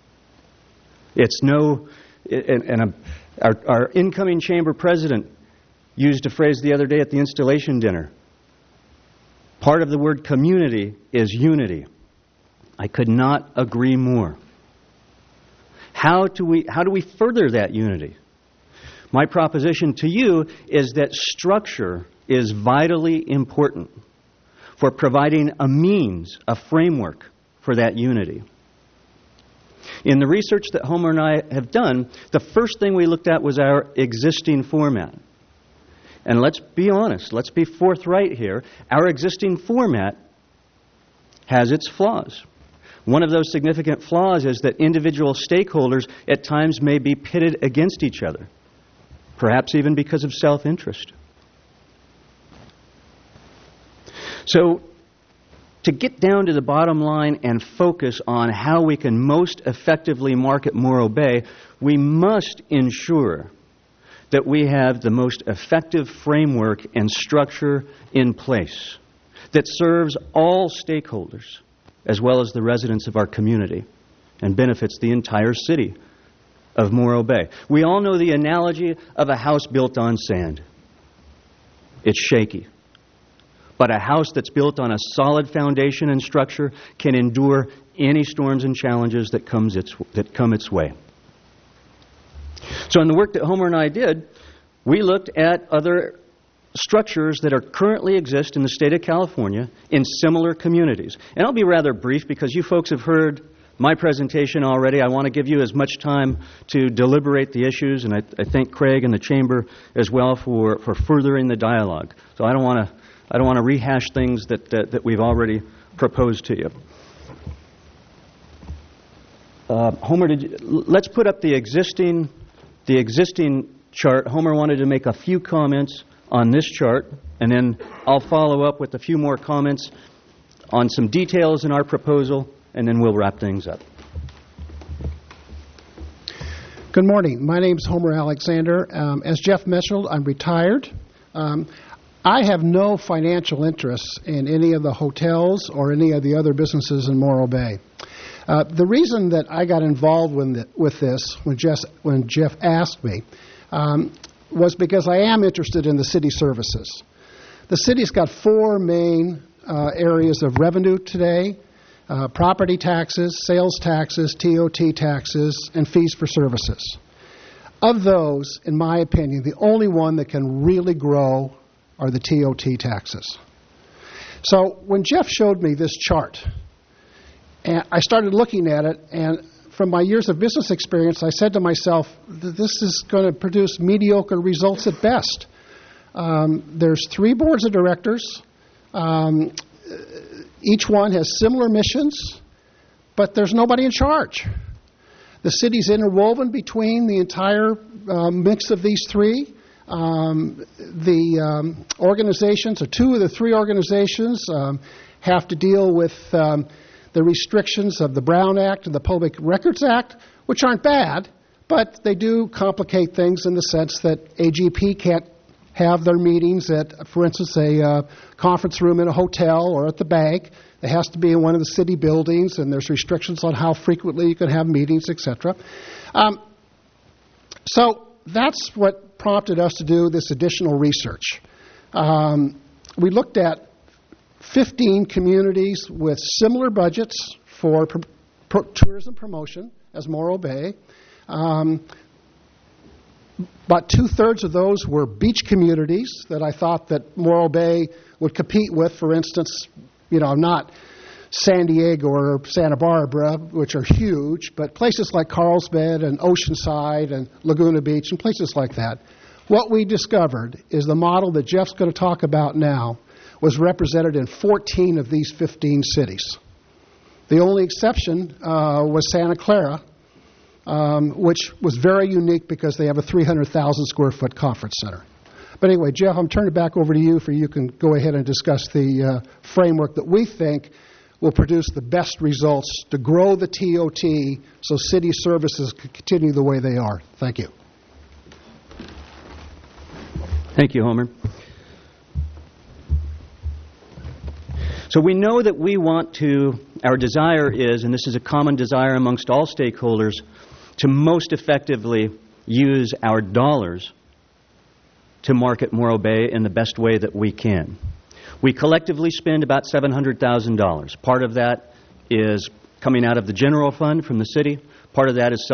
Our incoming chamber president used a phrase the other day at the installation dinner. Part of the word community is unity. I could not agree more. How do we further that unity? My proposition to you is that structure is vitally important for providing a means, a framework for that unity. In the research that Homer and I have done, the first thing we looked at was our existing format. And let's be honest, let's be forthright here. Our existing format has its flaws. One of those significant flaws is that individual stakeholders at times may be pitted against each other, perhaps even because of self-interest. So, to get down to the bottom line and focus on how we can most effectively market Morro Bay, we must ensure that we have the most effective framework and structure in place that serves all stakeholders, as well as the residents of our community, and benefits the entire city of Morro Bay. We all know the analogy of a house built on sand. It's shaky. But a house that's built on a solid foundation and structure can endure any storms and challenges that come its way. So in the work that Homer and I did, we looked at other structures that currently exist in the state of California in similar communities. And I'll be rather brief because you folks have heard my presentation already. I want to give you as much time to deliberate the issues, and I thank Craig and the Chamber as well for furthering the dialogue. So I don't want to rehash things that we've already proposed to you. Homer, let's put up the existing chart. Homer wanted to make a few comments on this chart, and then I'll follow up with a few more comments on some details in our proposal, and then we'll wrap things up. Good morning. My name is Homer Alexander. As Jeff mentioned, I'm retired. I have no financial interests in any of the hotels or any of the other businesses in Morro Bay. The reason that I got involved with this when Jeff asked me was because I am interested in the city services. The city's got 4 main areas of revenue today: property taxes, sales taxes, TOT taxes, and fees for services. Of those, in my opinion, the only one that can really grow are the TOT taxes. So when Jeff showed me this chart, and I started looking at it, and from my years of business experience, I said to myself, this is going to produce mediocre results at best. There's 3 boards of directors. Each one has similar missions, but there's nobody in charge. The city's interwoven between the entire mix of these 3. The organizations, or 2 of the 3 organizations, have to deal with the restrictions of the Brown Act and the Public Records Act, which aren't bad, but they do complicate things in the sense that AGP can't have their meetings at, for instance, a conference room in a hotel or at the bank. It has to be in one of the city buildings, and there's restrictions on how frequently you can have meetings, etc. So that's what prompted us to do this additional research. We looked at 15 communities with similar budgets for tourism promotion as Morro Bay. About 2/3 of those were beach communities that I thought that Morro Bay would compete with. For instance, not San Diego or Santa Barbara, which are huge, but places like Carlsbad and Oceanside and Laguna Beach and places like that. What we discovered is the model that Jeff's going to talk about now was represented in 14 of these 15 cities. The only exception was Santa Clara, which was very unique because they have a 300,000 square foot conference center. But anyway, Jeff, I'm turning it back over to you you can go ahead and discuss the framework that we think will produce the best results to grow the TOT so city services can continue the way they are. Thank you. Thank you, Homer. So we know that our desire is, and this is a common desire amongst all stakeholders, to most effectively use our dollars to market Morro Bay in the best way that we can. We collectively spend about $700,000. Part of that is coming out of the general fund from the city. Part of that is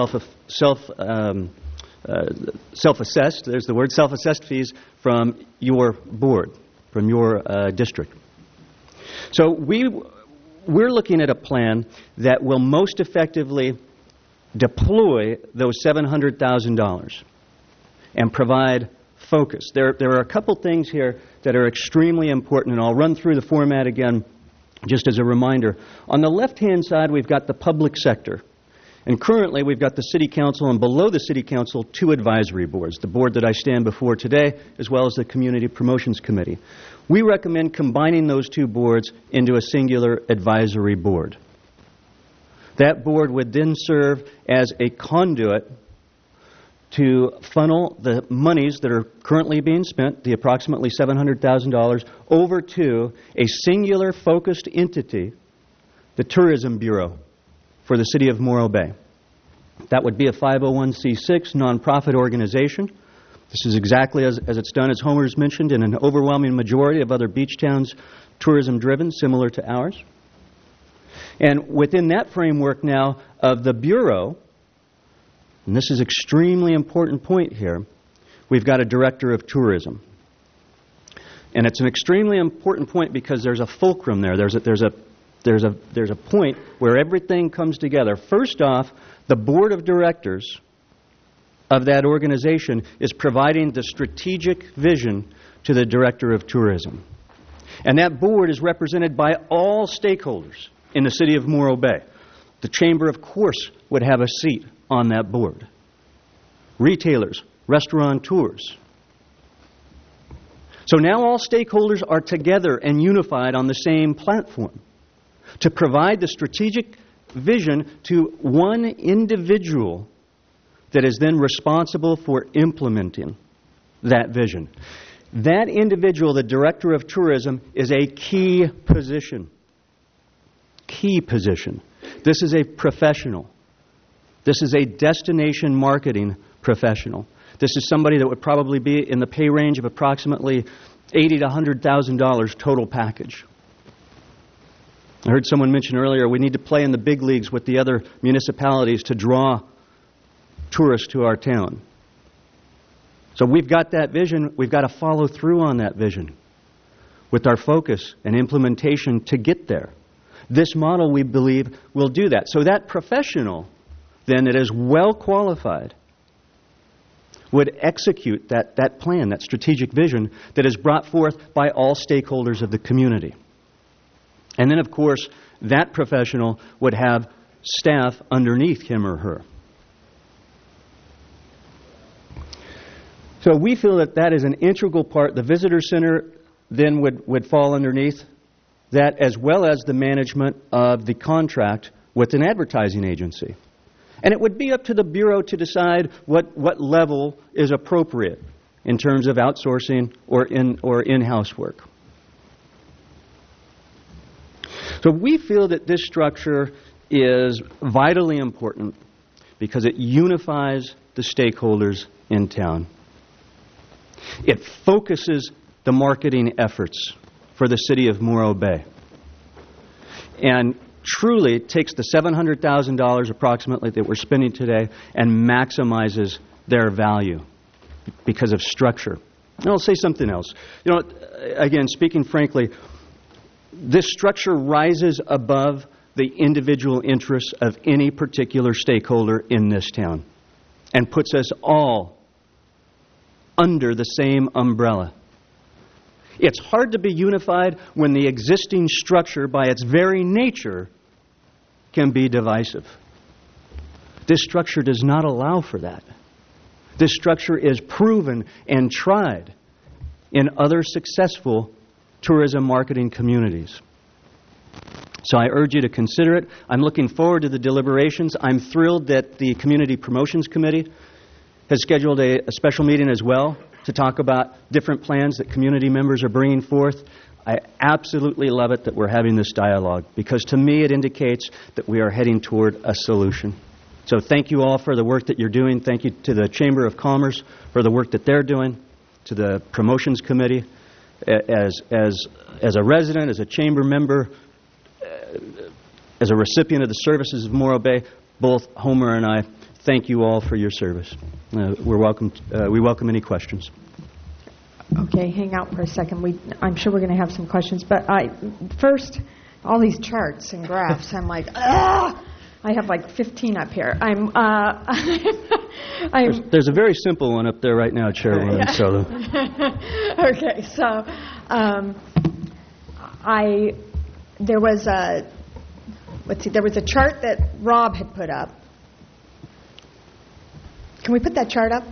self-assessed, there's the word, self-assessed fees from your board, from your district. So we're looking at a plan that will most effectively deploy those $700,000 and provide focus. There are a couple things here that are extremely important, and I'll run through the format again just as a reminder. On the left-hand side, we've got the public sector. And currently, we've got the City Council, and below the City Council, 2 advisory boards, the board that I stand before today, as well as the Community Promotions Committee. We recommend combining those 2 boards into a singular advisory board. That board would then serve as a conduit to funnel the monies that are currently being spent, the approximately $700,000, over to a singular focused entity, the Tourism Bureau for the city of Morro Bay. That would be a 501c6 nonprofit organization. This is exactly as it's done, as Homer's mentioned, in an overwhelming majority of other beach towns, tourism-driven, similar to ours. And within that framework now of the Bureau, and this is an extremely important point here, we've got a director of tourism. And it's an extremely important point because there's a fulcrum there. There's a point where everything comes together. First off, the board of directors of that organization is providing the strategic vision to the director of tourism. And that board is represented by all stakeholders in the city of Morro Bay. The chamber, of course, would have a seat on that board. Retailers, restaurateurs. So now all stakeholders are together and unified on the same platform to provide the strategic vision to one individual that is then responsible for implementing that vision. That individual, the director of tourism, is a key position. Key position. This is a professional. This is a destination marketing professional. This is somebody that would probably be in the pay range of approximately $80,000 to $100,000 total package. I heard someone mention earlier we need to play in the big leagues with the other municipalities to draw tourists to our town. So we've got that vision. We've got to follow through on that vision with our focus and implementation to get there. This model, we believe, will do that. So that professional then that is well qualified would execute that plan, that strategic vision that is brought forth by all stakeholders of the community. And then, of course, that professional would have staff underneath him or her. So we feel that that is an integral part. The visitor center then would fall underneath that, as well as the management of the contract with an advertising agency. And it would be up to the Bureau to decide what level is appropriate in terms of outsourcing or in-house work. So we feel that this structure is vitally important because it unifies the stakeholders in town. It focuses the marketing efforts for the city of Morro Bay. And truly takes the $700,000 approximately that we're spending today and maximizes their value because of structure. And I'll say something else. You know, again, speaking frankly, this structure rises above the individual interests of any particular stakeholder in this town and puts us all under the same umbrella. It's hard to be unified when the existing structure, by its very nature, can be divisive. This structure does not allow for that. This structure is proven and tried in other successful tourism marketing communities. So I urge you to consider it. I'm looking forward to the deliberations. I'm thrilled that the Community Promotions Committee has scheduled a special meeting as well to talk about different plans that community members are bringing forth. I absolutely love it that we're having this dialogue because to me it indicates that we are heading toward a solution. So thank you all for the work that you're doing. Thank you to the Chamber of Commerce for the work that they're doing, to the Promotions Committee. As a resident, as a chamber member, as a recipient of the services of Morro Bay, both Homer and I thank you all for your service. We welcome any questions. Okay, hang out for a second. I'm sure we're going to have some questions. But first, all these charts and graphs, I'm like, ah! I have like 15 up here. There's a very simple one up there right now, Chairwoman. So. Okay, so there was a chart that Rob had put up. Can we put that chart up?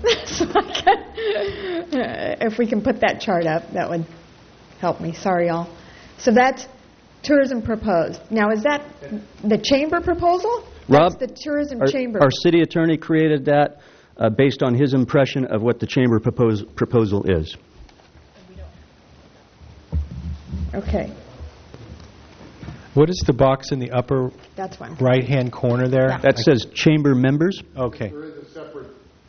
If we can put that chart up, that would help me. Sorry, y'all. So that's tourism proposed. Now, is that the chamber proposal? Rob, that's the tourism chamber. Our city attorney created that based on his impression of what the chamber proposal is. Okay. What is the box in the upper right-hand corner there? Yeah. That says chamber members. Okay. There is a separate...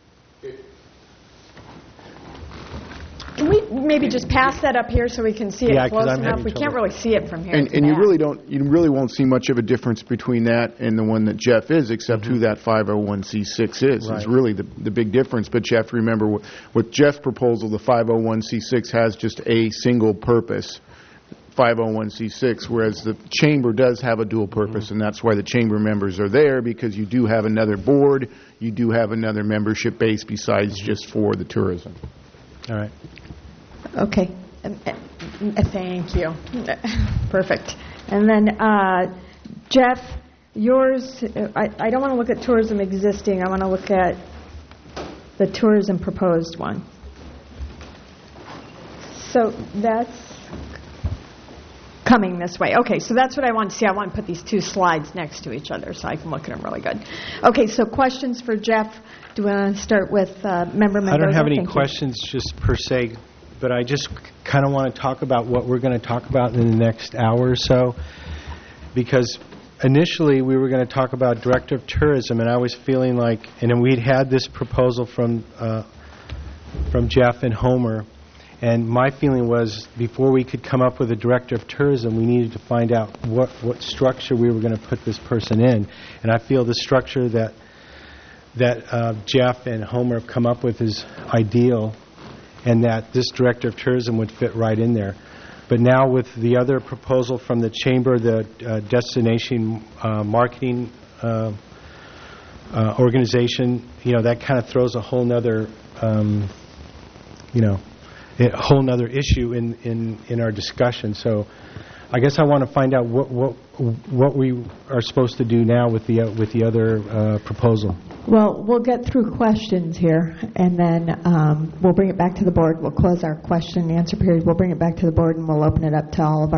Can we maybe just pass that up here so we can see it close enough? We can't really see it from here. And you really won't see much of a difference between that and the one that Jeff is, except who that 501c6 is. Right. It's really the big difference. But you have to remember with Jeff's proposal, the 501c6 has just a single purpose, 501c6, whereas the chamber does have a dual purpose, and that's why the chamber members are there, because you do have another board, you do have another membership base besides just for the tourism. All right. Okay. Thank you. Perfect. And then, Jeff, yours, I don't want to look at tourism existing. I want to look at the tourism proposed one. So that's coming this way. Okay, so that's what I want to see. I want to put these two slides next to each other so I can look at them really good. Okay, so questions for Jeff. Do we want to start with Member Mendoza? I don't have any questions just per se, but I just kind of want to talk about what we're going to talk about in the next hour or so, because initially we were going to talk about Director of Tourism, and I was feeling like, and then we'd had this proposal from Jeff and Homer, and my feeling was before we could come up with a Director of Tourism, we needed to find out what structure we were going to put this person in, and I feel the structure that Jeff and Homer have come up with is ideal, and that this Director of Tourism would fit right in there. But now with the other proposal from the Chamber, the destination marketing organization, that kind of throws a whole nother, a whole nother issue in our discussion. So I guess I want to find out what we are supposed to do now with the other proposal. Well, we'll get through questions here, and then we'll bring it back to the board. We'll close our question and answer period. We'll bring it back to the board, and we'll open it up to all of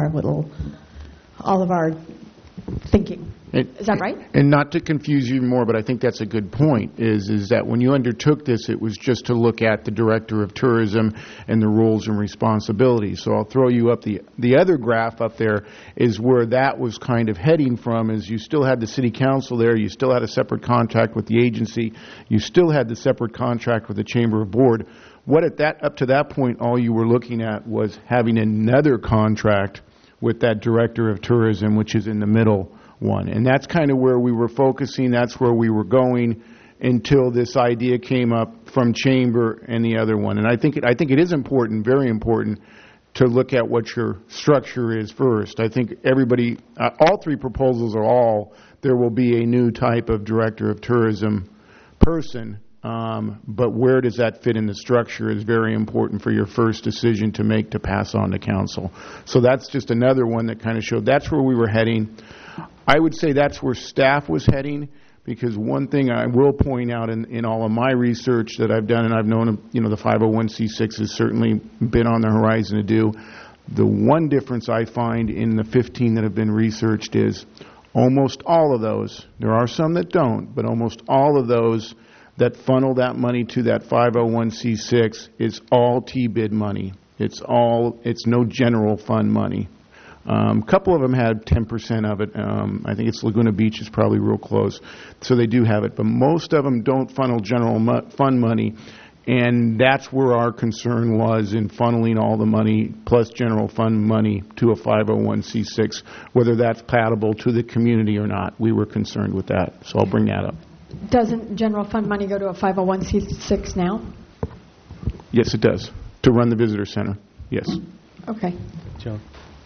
our thinking. Is that right? And not to confuse you more, but I think that's a good point, is that when you undertook this, it was just to look at the Director of Tourism and the roles and responsibilities. So I'll throw you up the other graph up there is where that was kind of heading from, is you still had the City Council there, you still had a separate contract with the agency, you still had the separate contract with the Chamber of Board. Up to that point, all you were looking at was having another contract with that Director of Tourism, which is in the middle one. And that's kind of where we were focusing, that's where we were going until this idea came up from Chamber and the other one. And I think it is important, very important, to look at what your structure is first. I think everybody, all three proposals there will be a new type of Director of Tourism person, but where does that fit in the structure is very important for your first decision to make to pass on to Council. So that's just another one that kind of showed that's where we were heading. I would say that's where staff was heading, because one thing I will point out in all of my research that I've done, and I've known, the 501c6 has certainly been on the horizon to do, the one difference I find in the 15 that have been researched is almost all of those, there are some that don't, but almost all of those that funnel that money to that 501c6 is all T-bid money. It's no general fund money. A couple of them had 10% of it. I think it's Laguna Beach is probably real close. So they do have it. But most of them don't funnel general fund money. And that's where our concern was in funneling all the money plus general fund money to a 501c6, whether that's palatable to the community or not. We were concerned with that. So I'll bring that up. Doesn't general fund money go to a 501c6 now? Yes, it does. To run the visitor center. Yes. Okay. Joe.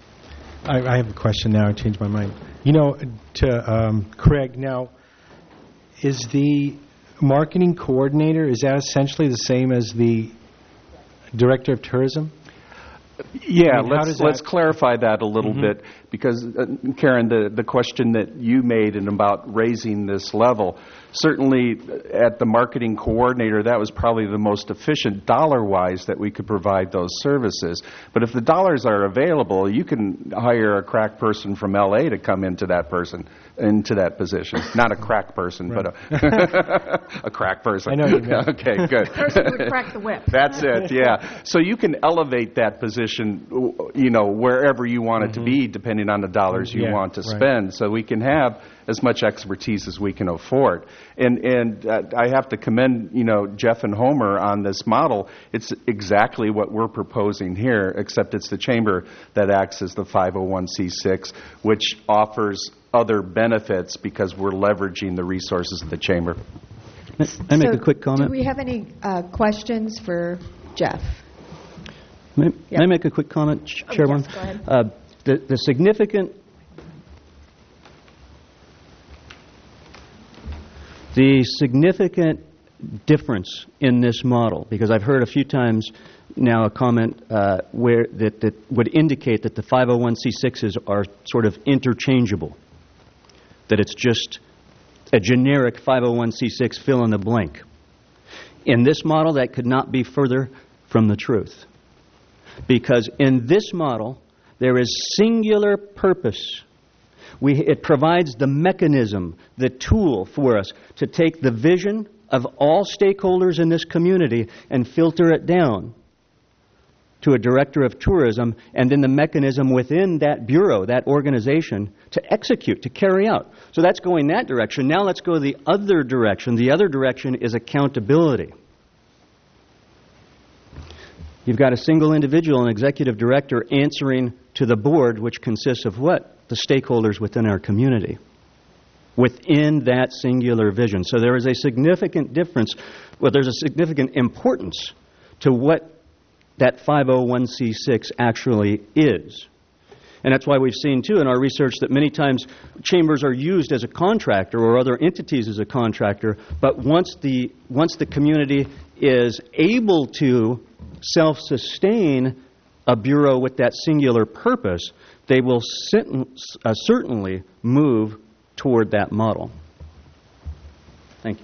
I have a question now. I changed my mind. To Craig, now, is the marketing coordinator, is that essentially the same as the Director of Tourism? Yeah, let's clarify that a little bit, because, Karen, the question that you made about raising this level, certainly at the marketing coordinator, that was probably the most efficient dollar-wise that we could provide those services. But if the dollars are available, you can hire a crack person from L.A. to come into that position. Not a crack person, right. But a crack person. I know you mean. Okay, good. Person who would crack the whip. That's it, yeah. So you can elevate that position, wherever you want it to be, depending on the dollars you want to spend. So we can have as much expertise as we can afford. And I have to commend, Jeff and Homer on this model. It's exactly what we're proposing here, except it's the Chamber that acts as the 501c6, which offers other benefits because we're leveraging the resources of the Chamber. I make a quick comment? Do we have any questions for Jeff? May I make a quick comment, Chairwoman? Yes, go ahead. The significant difference in this model, because I've heard a few times now a comment where that would indicate that the 501c6s are sort of interchangeable, that it's just a generic 501c6 fill in the blank. In this model, that could not be further from the truth, because in this model, there is singular purpose. It provides the mechanism, the tool for us to take the vision of all stakeholders in this community and filter it down to a Director of Tourism, and then the mechanism within that bureau, that organization, to execute, to carry out. So that's going that direction. Now let's go the other direction. The other direction is accountability. You've got a single individual, an executive director, answering to the board, which consists of what? The stakeholders within our community, within that singular vision. So there is a significant difference, there's a significant importance to what that 501c6 actually is. And that's why we've seen, too, in our research that many times chambers are used as a contractor or other entities as a contractor, but once the community is able to self-sustain a bureau with that singular purpose, they will certainly move toward that model. Thank you.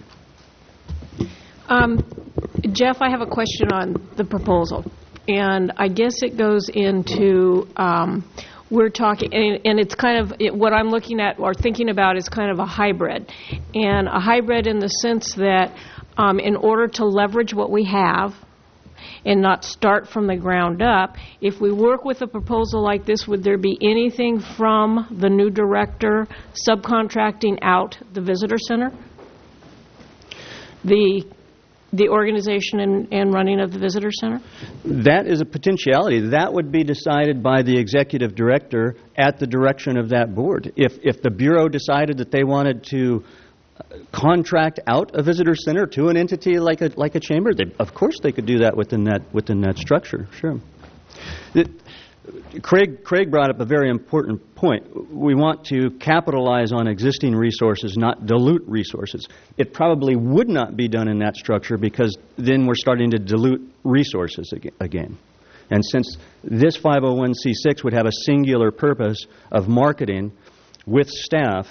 Jeff, I have a question on the proposal, and I guess it goes into, we're talking, and it's kind of, what I'm looking at or thinking about is kind of a hybrid, and a hybrid in the sense that in order to leverage what we have and not start from the ground up, if we work with a proposal like this, would there be anything from the new director subcontracting out the visitor center? The organization and running of the visitor center? That is a potentiality. That would be decided by the executive director at the direction of that board. If the Bureau decided that they wanted to contract out a visitor center to an entity like a chamber, of course they could do that within that structure. Sure. Craig brought up a very important point. We want to capitalize on existing resources, not dilute resources. It probably would not be done in that structure because then we're starting to dilute resources again. And since this 501c6 would have a singular purpose of marketing with staff,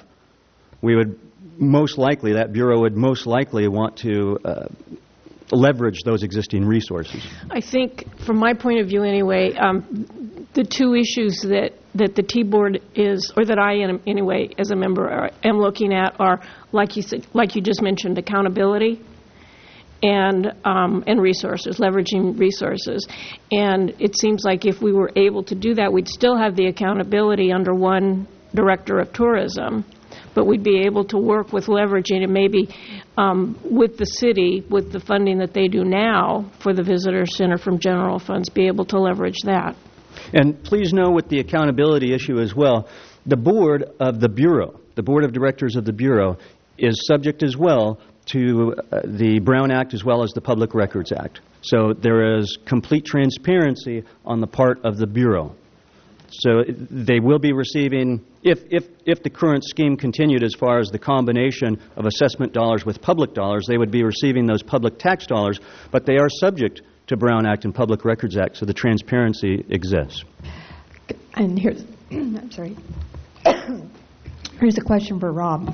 that Bureau would most likely want to leverage those existing resources. I think, from my point of view anyway, the two issues that the T-Board is, or that I am anyway as a member am looking at are, like you said, like you just mentioned, accountability and resources, leveraging resources. And it seems like if we were able to do that, we'd still have the accountability under one director of tourism, but we'd be able to work with leveraging and maybe with the city, with the funding that they do now for the visitor center from general funds, be able to leverage that. And please know with the accountability issue as well, the board of the Bureau, the board of directors of the Bureau, is subject as well to the Brown Act as well as the Public Records Act. So there is complete transparency on the part of the Bureau. So they will be receiving, if the current scheme continued as far as the combination of assessment dollars with public dollars, they would be receiving those public tax dollars, but they are subject to Brown Act and Public Records Act, so the transparency exists. And here's, I'm sorry, here's a question for Rob.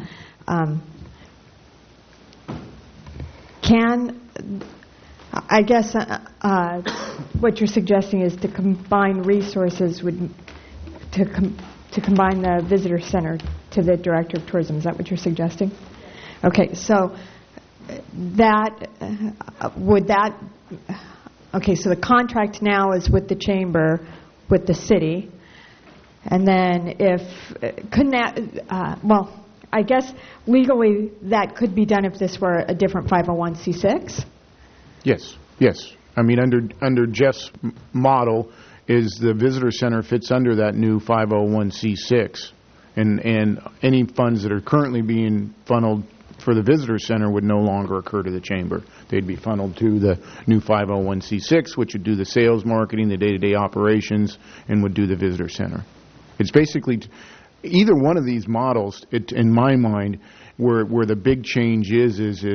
I guess what you're suggesting is to combine resources to combine the visitor center to the director of tourism. Is that what you're suggesting? Okay, so so the contract now is with the chamber, with the city, and then I guess legally that could be done if this were a different 501c6. Yes. I mean, under Jeff's model, is the visitor center fits under that new 501c6, and any funds that are currently being funneled for the visitor center would no longer occur to the chamber. They'd be funneled to the new 501c6, which would do the sales, marketing, the day-to-day operations, and would do the visitor center. It's basically either one of these models. In my mind, where the big change is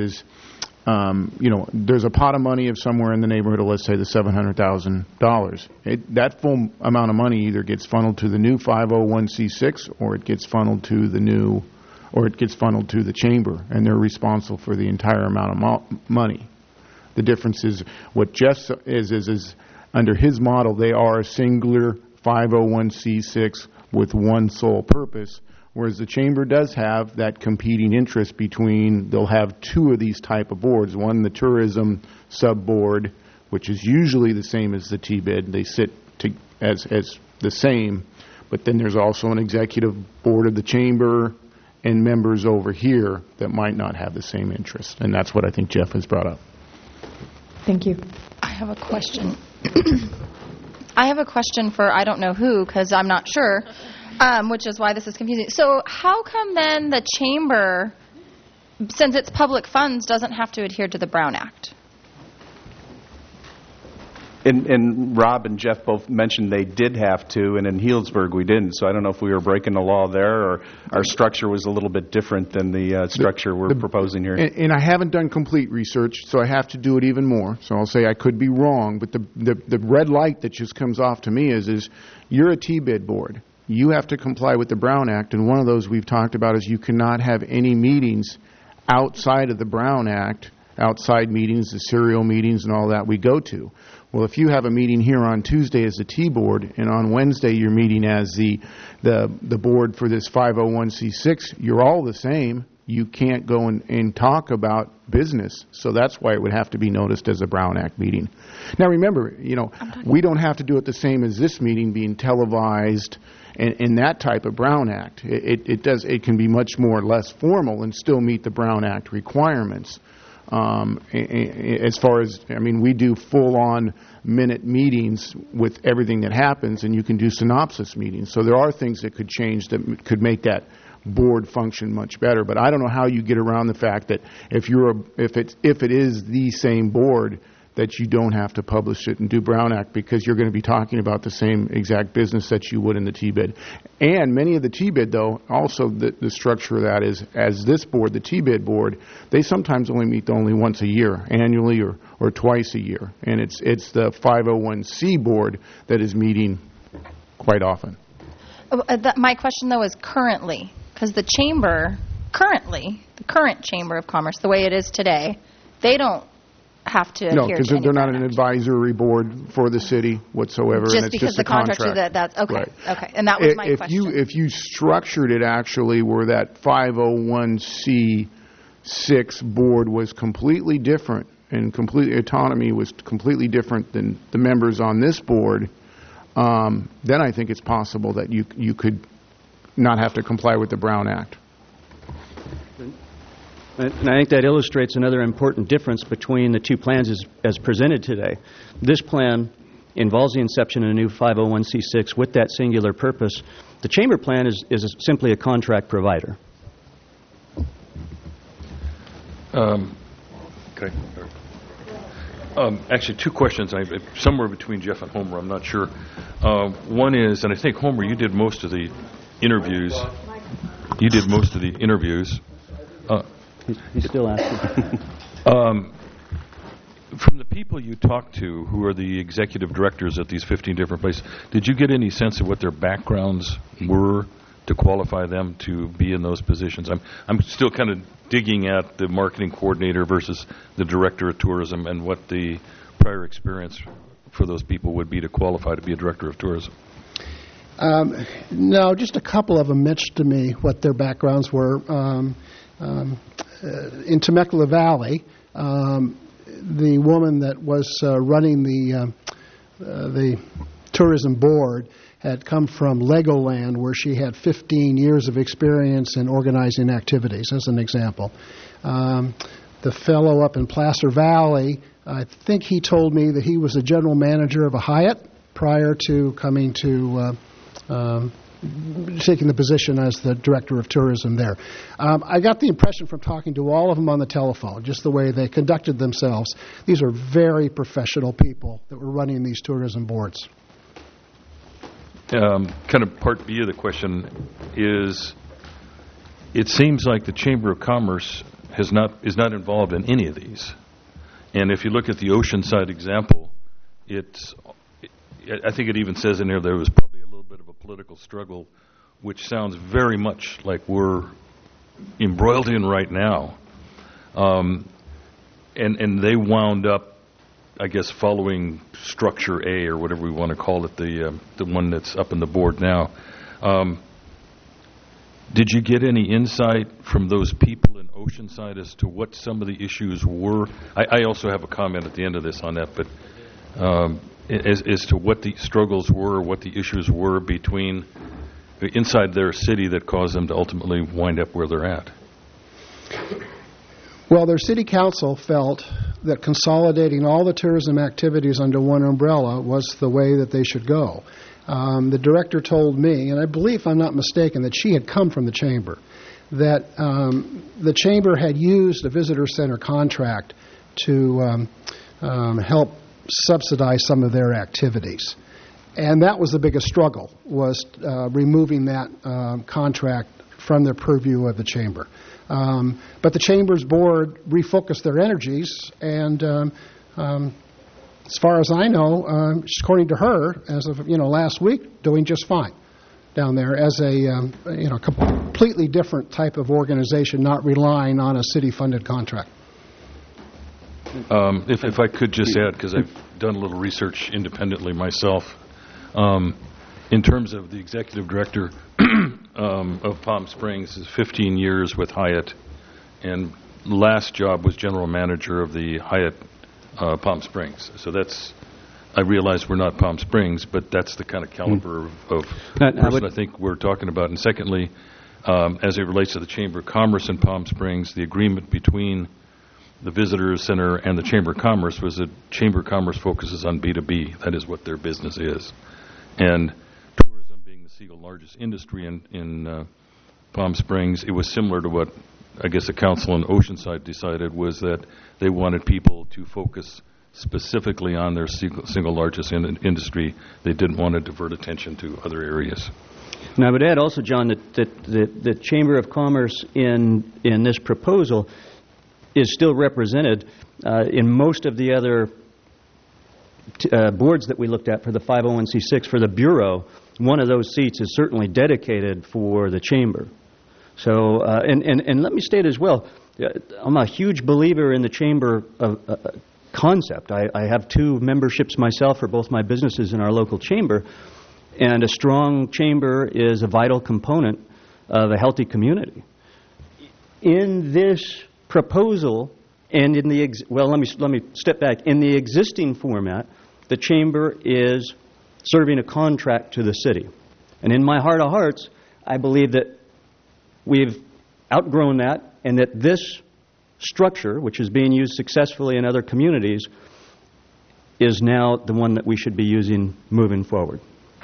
there's a pot of money of somewhere in the neighborhood of, let's say, the $700,000. That full amount of money either gets funneled to the new 501c6 or it gets funneled to the chamber, and they're responsible for the entire amount of money. The difference is what Jeff is under his model, they are a singular 501c6 with one sole purpose, whereas the chamber does have that competing interest between, they'll have two of these type of boards. One, the tourism sub-board, which is usually the same as the TBID. They sit as the same, but then there's also an executive board of the chamber and members over here that might not have the same interest. And that's what I think Jeff has brought up. Thank you. I have a question. I have a question for I don't know who, because I'm not sure, which is why this is confusing. So how come then the chamber, since it's public funds, doesn't have to adhere to the Brown Act? And Rob and Jeff both mentioned they did have to, and in Healdsburg we didn't. So I don't know if we were breaking the law there, or our structure was a little bit different than the structure we're proposing here. And I haven't done complete research, so I have to do it even more. So I'll say I could be wrong, but the red light that just comes off to me is you're a T-bid board. You have to comply with the Brown Act, and one of those we've talked about is you cannot have any meetings outside of the Brown Act, outside meetings, the serial meetings and all that we go to. Well, if you have a meeting here on Tuesday as the T-board, and on Wednesday you're meeting as the board for this 501c6, you're all the same. You can't go and talk about business. So that's why it would have to be noticed as a Brown Act meeting. Now remember, we don't have to do it the same as this meeting being televised and that type of Brown Act. It can be much more less formal and still meet the Brown Act requirements. As far as, we do full-on minute meetings with everything that happens, and you can do synopsis meetings. So there are things that could change that could make that board function much better. But I don't know how you get around the fact that if it is the same board, that you don't have to publish it and do Brown Act, because you're going to be talking about the same exact business that you would in the T-bid. And many of the T-bid, though, also the structure of that is, as this board, the T-bid board, they sometimes only meet only once a year, annually or twice a year. And it's the 501c board that is meeting quite often. My question, though, is currently, because the current Chamber of Commerce, the way it is today, they don't have to adhere to any because they're not an advisory board for the city whatsoever. Just and it's because just the a contract. that's okay. Right. Okay, and that was my question. If you structured it actually where that 501c6 board was completely different and complete autonomy was completely different than the members on this board, then I think it's possible that you could not have to comply with the Brown Act. And I think that illustrates another important difference between the two plans as presented today. This plan involves the inception of a new 501c6 with that singular purpose. The Chamber plan is simply a contract provider. Okay. Actually, two questions. Somewhere between Jeff and Homer, I'm not sure. One is, and I think, Homer, you did most of the interviews. He's still asking. From the people you talked to who are the executive directors at these 15 different places, did you get any sense of what their backgrounds were to qualify them to be in those positions? I'm still kind of digging at the marketing coordinator versus the director of tourism and what the prior experience for those people would be to qualify to be a director of tourism. No, just a couple of them mentioned to me what their backgrounds were. In Temecula Valley, the woman that was running the tourism board had come from Legoland, where she had 15 years of experience in organizing activities, as an example. The fellow up in Placer Valley, I think he told me that he was a general manager of a Hyatt prior to coming to taking the position as the director of tourism there. I got the impression from talking to all of them on the telephone, just the way they conducted themselves. These are very professional people that were running these tourism boards. Kind of part B of the question is, it seems like the Chamber of Commerce is not involved in any of these. And if you look at the Oceanside example, I think it even says in there was probably a little bit of a political struggle, which sounds very much like we're embroiled in right now. And they wound up, I guess, following Structure A, or whatever we want to call it, the one that's up in the board now. Did you get any insight from those people in Oceanside as to what some of the issues were? I also have a comment at the end of this on that, but as to what the struggles were, what the issues were between inside their city that caused them to ultimately wind up where they're at. Well, their city council felt that consolidating all the tourism activities under one umbrella was the way that they should go. The director told me, and I believe, if I'm not mistaken, that she had come from the chamber, that the chamber had used a visitor center contract to help subsidize some of their activities. And that was the biggest struggle, was removing that contract from the purview of the chamber. But the chamber's board refocused their energies, and as far as I know, according to her, as of last week, doing just fine down there as a completely different type of organization, not relying on a city-funded contract. If I could just add, because I've done a little research independently myself, in terms of the executive director of Palm Springs is 15 years with Hyatt, and last job was general manager of the Hyatt Palm Springs. So that's, I realize we're not Palm Springs, but that's the kind of caliber of person I think we're talking about. And secondly, as it relates to the Chamber of Commerce in Palm Springs, the agreement between the Visitor Center and the Chamber of Commerce was that Chamber of Commerce focuses on B2B. That is what their business is. And tourism being the single largest industry in Palm Springs, it was similar to what I guess the council in Oceanside decided, was that they wanted people to focus specifically on their single largest industry. They didn't want to divert attention to other areas. And I would add also, John, that the Chamber of Commerce in this proposal is still represented in most of the other boards that we looked at for the 501c6. For the Bureau, one of those seats is certainly dedicated for the Chamber. So, and let me state as well, I'm a huge believer in the Chamber concept. I have 2 memberships myself for both my businesses in our local chamber, and a strong chamber is a vital component of a healthy community. In this proposal, and in the let me step back. In the existing format, the chamber is serving a contract to the city, and in my heart of hearts, I believe that we've outgrown that, and that this structure, which is being used successfully in other communities, is now the one that we should be using moving forward.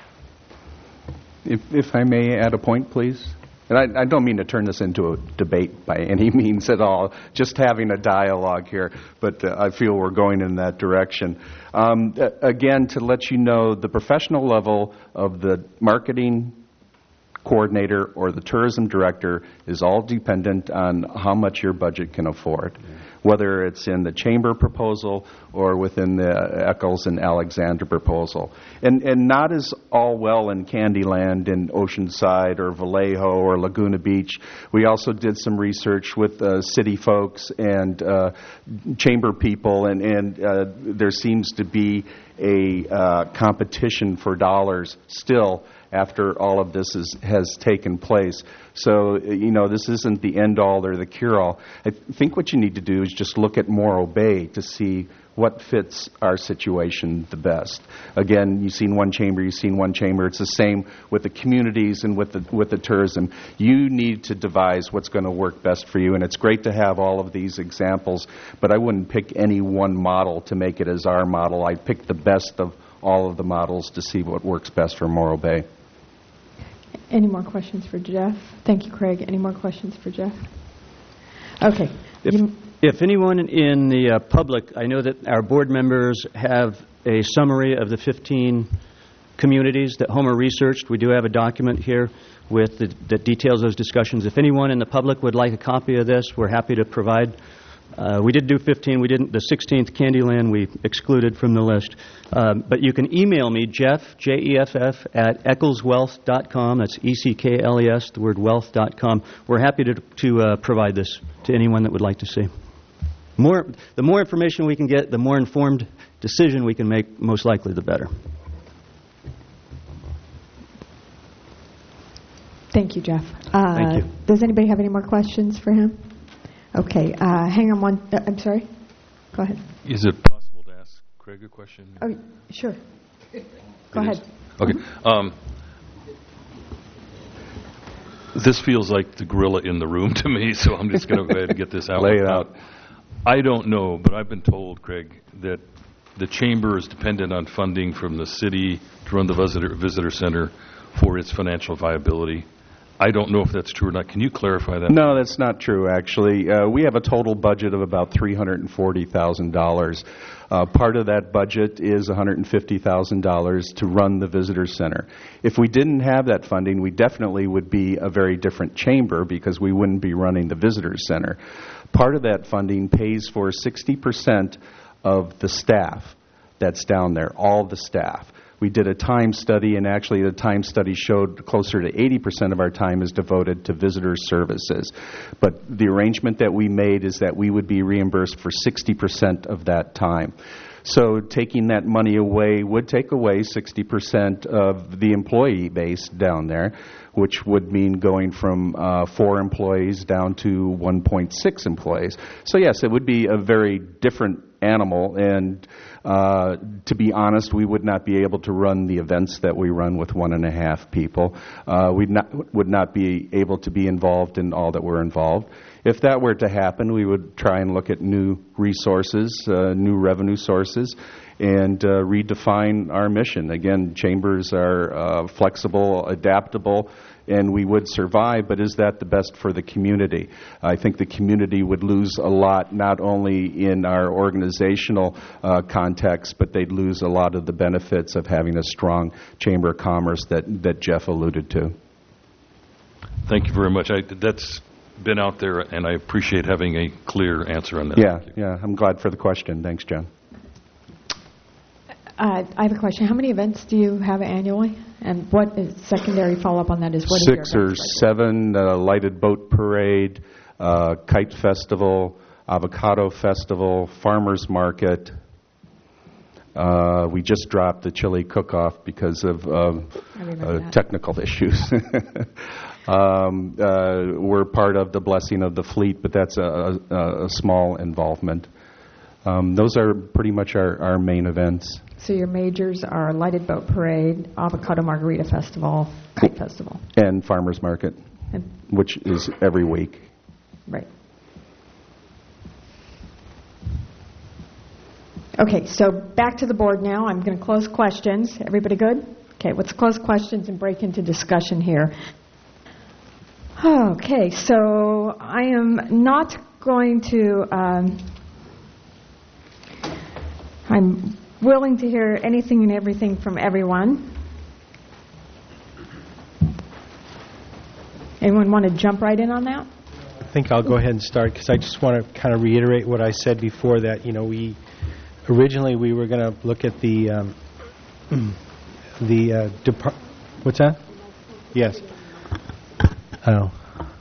If I may add a point, please. And I don't mean to turn this into a debate by any means at all, just having a dialogue here, but I feel we're going in that direction. Again, to let you know, the professional level of the marketing coordinator or the tourism director is all dependent on how much your budget can afford, whether it's in the chamber proposal or within the Eccles and Alexander proposal. And not as all well in Candyland in Oceanside or Vallejo or Laguna Beach. We also did some research with city folks and chamber people, and there seems to be a competition for dollars still after all of this has taken place. So, this isn't the end-all or the cure-all. I think what you need to do is just look at Morro Bay to see what fits our situation the best. Again, you've seen one chamber. It's the same with the communities and with the tourism. You need to devise what's going to work best for you, and it's great to have all of these examples, but I wouldn't pick any one model to make it as our model. I'd pick the best of all of the models to see what works best for Morro Bay. Any more questions for Jeff? Thank you, Craig. Any more questions for Jeff? Okay. If anyone in the public, I know that our board members have a summary of the 15 communities that Homer researched. We do have a document here with that details those discussions. If anyone in the public would like a copy of this, we're happy to provide. We did do 15. We didn't. The 16th, Candyland, we excluded from the list. But you can email me, Jeff, Jeff, at eccleswealth.com. That's ECKLES, the word wealth.com. We're happy to provide this to anyone that would like to see. The more information we can get, the more informed decision we can make, most likely the better. Thank you, Jeff. Thank you. Does anybody have any more questions for him? Okay, hang on one. I'm sorry. Go ahead. Is it possible to ask Craig a question? Oh, sure. Go ahead. Okay. This feels like the gorilla in the room to me, so I'm just going to get this out. Lay it out. I don't know, but I've been told, Craig, that the chamber is dependent on funding from the city to run the visitor center for its financial viability. I don't know if that's true or not. Can you clarify that? No, that's not true, actually. We have a total budget of about $340,000. Part of that budget is $150,000 to run the visitor center. If we didn't have that funding, we definitely would be a very different chamber because we wouldn't be running the visitor center. Part of that funding pays for 60% of the staff that's down there, all the staff. We did a time study, and actually the time study showed closer to 80% of our time is devoted to visitor services. But the arrangement that we made is that we would be reimbursed for 60% of that time. So taking that money away would take away 60% of the employee base down there, which would mean going from 4 employees down to 1.6 employees. So yes, it would be a very different animal, and to be honest, we would not be able to run the events that we run with 1.5 people. We would not be able to be involved in all that we're involved. If that were to happen, we would try and look at new resources, new revenue sources, and redefine our mission. Again, chambers are flexible, adaptable, and we would survive, but is that the best for the community? I think the community would lose a lot, not only in our organizational context, but they'd lose a lot of the benefits of having a strong Chamber of Commerce that Jeff alluded to. Thank you very much. That's been out there, and I appreciate having a clear answer on that. Yeah, I'm glad for the question. Thanks, John. I have a question. How many events do you have annually? And what is secondary follow-up on that is what 6 or 7, lighted boat parade, kite festival, avocado festival, farmers market. We just dropped the chili cook-off because of technical issues. We're part of the Blessing of the Fleet, but that's a small involvement. Those are pretty much our main events. So your majors are Lighted Boat Parade, Avocado Margarita Festival, Kite Festival. And Farmers Market, which is every week. Right. Okay, so back to the board now. I'm going to close questions. Everybody good? Okay, let's close questions and break into discussion here. Okay, so I am not going to... I'm willing to hear anything and everything from everyone. Anyone want to jump right in on that? I think I'll go ahead and start because I just want to kind of reiterate what I said before, that originally we were going to look at the what's that? Yes. Oh.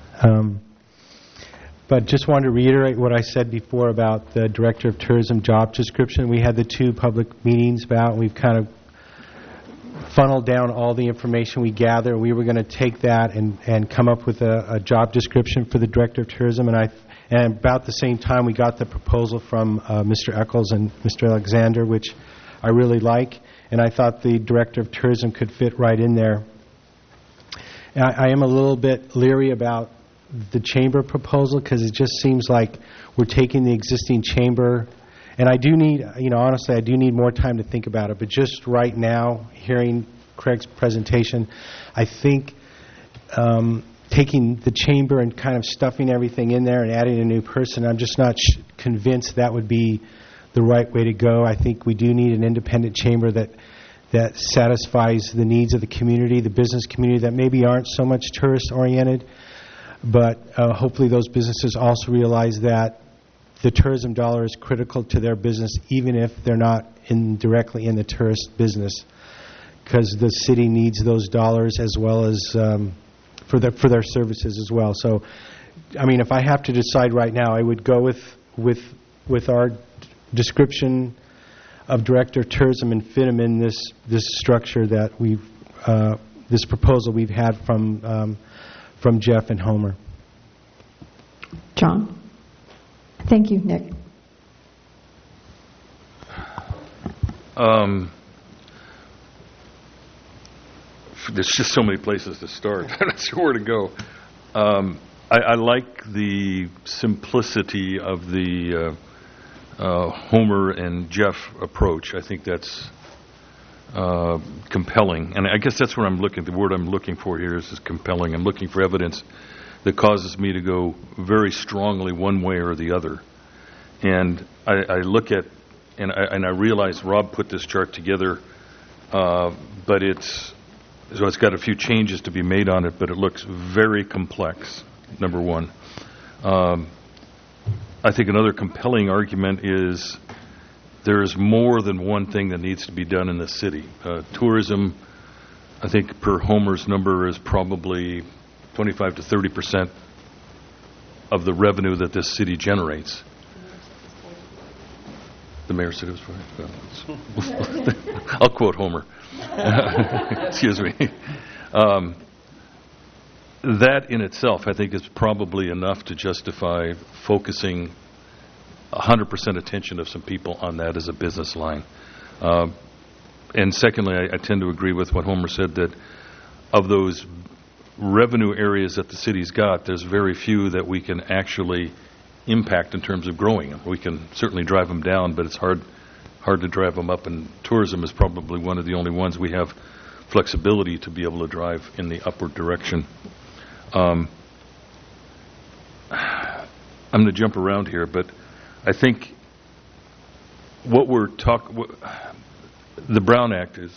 But just wanted to reiterate what I said before about the Director of Tourism job description. We had the 2 public meetings about, and we've kind of funneled down all the information we gather. We were going to take that and come up with a job description for the Director of Tourism. And about the same time, we got the proposal from Mr. Eccles and Mr. Alexander, which I really like. And I thought the Director of Tourism could fit right in there. And I am a little bit leery about the chamber proposal because it just seems like we're taking the existing chamber, and I do need, honestly, I do need more time to think about it, but just right now, hearing Craig's presentation, I think taking the chamber and kind of stuffing everything in there and adding a new person, I'm just not convinced that would be the right way to go. I think we do need an independent chamber that satisfies the needs of the community, the business community that maybe aren't so much tourist-oriented. But hopefully those businesses also realize that the tourism dollar is critical to their business, even if they're not directly in the tourist business, because the city needs those dollars as well as for their services as well. So, I mean, if I have to decide right now, I would go with our description of Director of Tourism and fit him in this structure that we've this proposal we've had from Jeff and Homer. John? Thank you, Nick. There's just so many places to start. I'm not sure where to go. I like the simplicity of the Homer and Jeff approach. I think that's compelling. And I guess that's what I'm looking, the word I'm looking for here is compelling. I'm looking for evidence that causes me to go very strongly one way or the other. And I look at, and I realize Rob put this chart together, but it's got a few changes to be made on it, but it looks very complex, number one. I think another compelling argument is there's more than one thing that needs to be done in the city. Tourism, I think per Homer's number, is probably 25 to 30% of the revenue that this city generates. The mayor said it was 5. I'll quote Homer. Excuse me. That in itself, I think, is probably enough to justify focusing 100% attention of some people on that as a business line. And secondly, I tend to agree with what Homer said, that of those revenue areas that the city's got, there's very few that we can actually impact in terms of growing them. We can certainly drive them down, but it's hard to drive them up, and tourism is probably one of the only ones we have flexibility to be able to drive in the upward direction. I'm going to jump around here, but I think what we're talking, the Brown Act is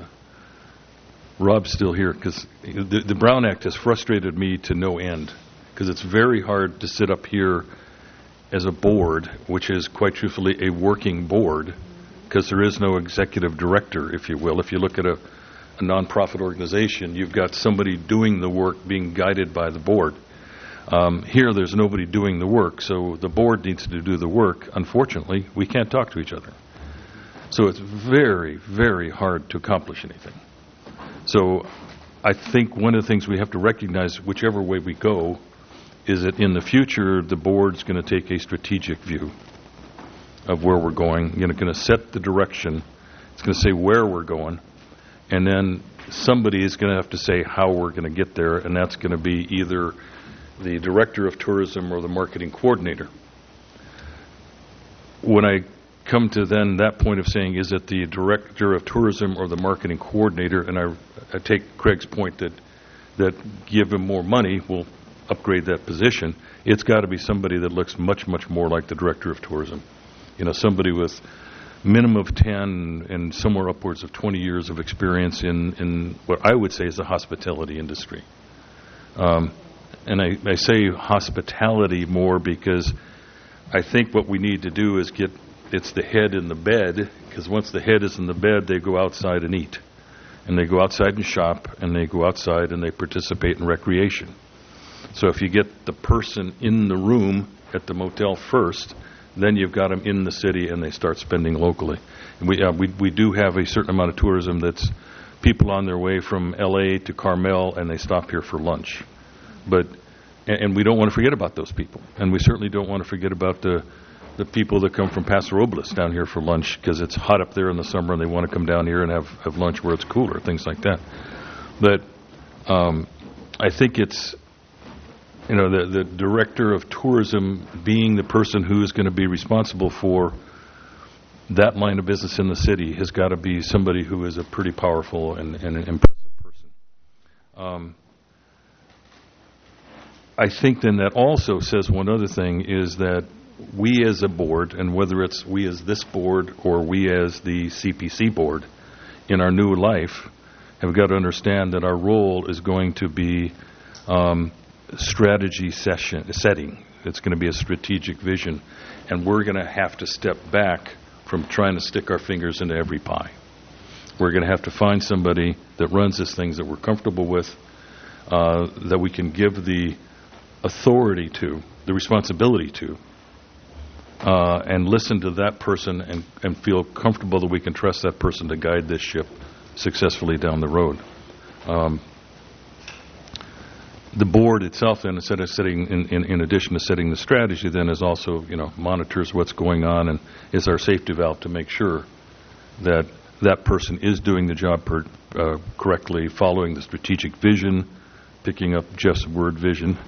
Rob's still here, because the Brown Act has frustrated me to no end, because it's very hard to sit up here as a board, which is quite truthfully a working board, because there is no executive director, if you will. If you look at a nonprofit organization, you've got somebody doing the work being guided by the board. Here, there's nobody doing the work, so the board needs to do the work. Unfortunately, we can't talk to each other. So it's very, very hard to accomplish anything. So I think one of the things we have to recognize, whichever way we go, is that in the future, the board's going to take a strategic view of where we're going. You're going to set the direction. It's going to say where we're going. And then somebody is going to have to say how we're going to get there, and that's going to be either the director of tourism or the marketing coordinator. When I come to then that point of saying, is it the director of tourism or the marketing coordinator, and I take Craig's point that give him more money will upgrade that position, it's got to be somebody that looks much, much more like the director of tourism. You know, somebody with minimum of 10 and somewhere upwards of 20 years of experience in what I would say is the hospitality industry. And I say hospitality more because I think what we need to do is it's the head in the bed, because once the head is in the bed, they go outside and eat. And they go outside and shop, and they go outside and they participate in recreation. So if you get the person in the room at the motel first, then you've got them in the city and they start spending locally. And we do have a certain amount of tourism that's people on their way from L.A. to Carmel and they stop here for lunch. And we don't want to forget about those people. And we certainly don't want to forget about the people that come from Paso Robles down here for lunch, because it's hot up there in the summer and they want to come down here and have lunch where it's cooler, things like that. But I think it's, you know, the director of tourism being the person who is going to be responsible for that line of business in the city has got to be somebody who is a pretty powerful and an impressive person. I think then that also says one other thing, is that we as a board, and whether it's we as this board or we as the CPC board in our new life, have got to understand that our role is going to be strategy setting. It's going to be a strategic vision, and we're going to have to step back from trying to stick our fingers into every pie. We're going to have to find somebody that runs these things that we're comfortable with, that we can give the authority to, the responsibility to, and listen to that person and feel comfortable that we can trust that person to guide this ship successfully down the road. The board itself, then, instead of setting, in addition to setting the strategy, then is also, you know, monitors what's going on and is our safety valve to make sure that that person is doing the job correctly, following the strategic vision, picking up Jeff's word vision,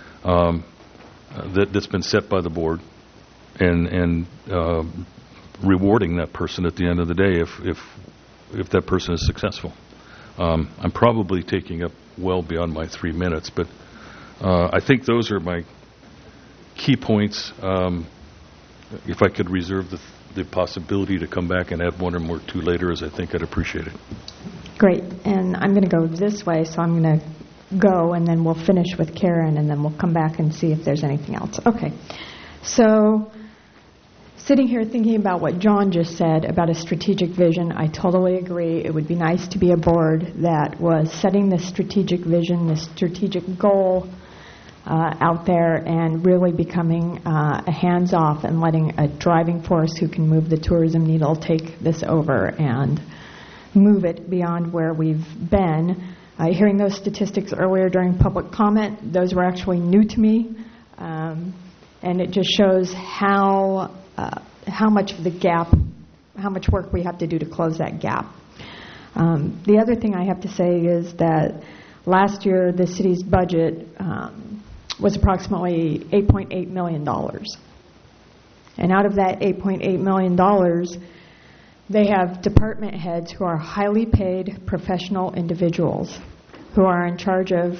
that's been set by the board, and rewarding that person at the end of the day if if that person is successful. I'm probably taking up well beyond my 3 minutes, but I think those are my key points. If I could reserve the possibility to come back and add one or more two later, as I think I'd appreciate it. Great. And I'm going to go this way, so I'm going to go, and then we'll finish with Karen, and then we'll come back and see if there's anything else. Okay. So sitting here thinking about what John just said about a strategic vision, I totally agree. It would be nice to be a board that was setting the strategic vision, the strategic goal out there, and really becoming a hands-off and letting a driving force who can move the tourism needle take this over and move it beyond where we've been. Hearing those statistics earlier during public comment, those were actually new to me, and it just shows how much of the gap, how much work we have to do to close that gap. The other thing I have to say is that last year the city's budget was approximately $8.8 million. And out of that $8.8 million, they have department heads who are highly paid professional individuals who are in charge of,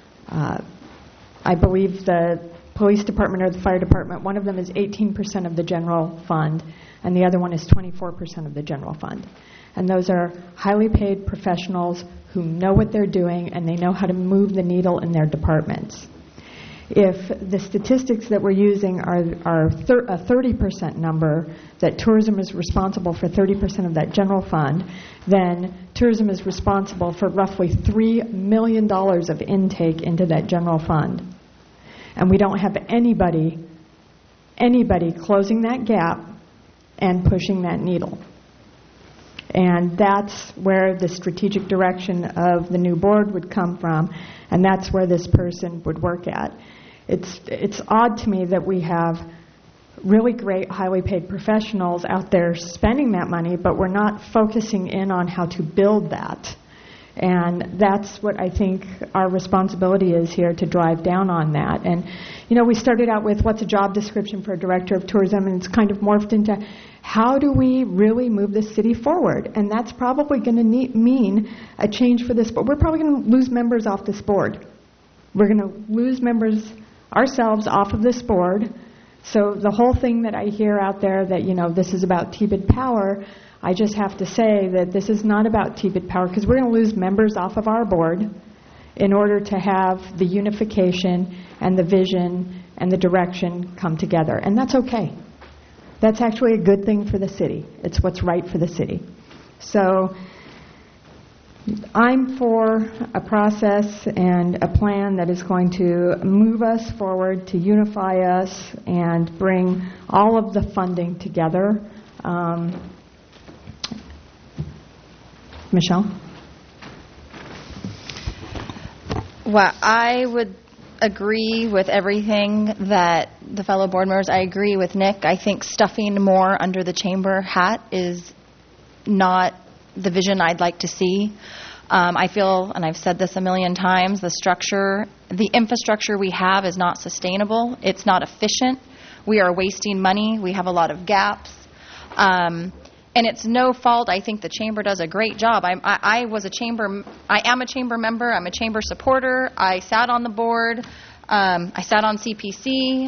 I believe, the police department or the fire department. One of them is 18% of the general fund, and the other one is 24% of the general fund. And those are highly paid professionals who know what they're doing, and they know how to move the needle in their departments. If the statistics that we're using are a 30% number, that tourism is responsible for 30% of that general fund, then tourism is responsible for roughly $3 million of intake into that general fund. And we don't have anybody closing that gap and pushing that needle. And that's where the strategic direction of the new board would come from, and that's where this person would work at. It's odd to me that we have really great, highly paid professionals out there spending that money, but we're not focusing in on how to build that. And that's what I think our responsibility is here, to drive down on that. And, you know, we started out with what's a job description for a director of tourism, and it's kind of morphed into how do we really move the city forward? And that's probably going to mean a change for this, but we're probably going to lose members off this board. We're going to lose members ourselves off of this board. So the whole thing that I hear out there that, you know, this is about TBID power, I just have to say that this is not about TBID power, because we're going to lose members off of our board in order to have the unification and the vision and the direction come together. And that's okay. That's actually a good thing for the city. It's what's right for the city. So I'm for a process and a plan that is going to move us forward, to unify us, and bring all of the funding together. Michelle? Well, I would agree with everything that the fellow board members. I agree with Nick. I think stuffing more under the chamber hat is not the vision I'd like to see. I feel, and I've said this a million times, the infrastructure we have is not sustainable. It's not efficient. We are wasting money. We have a lot of gaps. And it's no fault. I think the chamber does a great job. I am a chamber member. I'm a chamber supporter. I sat on the board. I sat on CPC.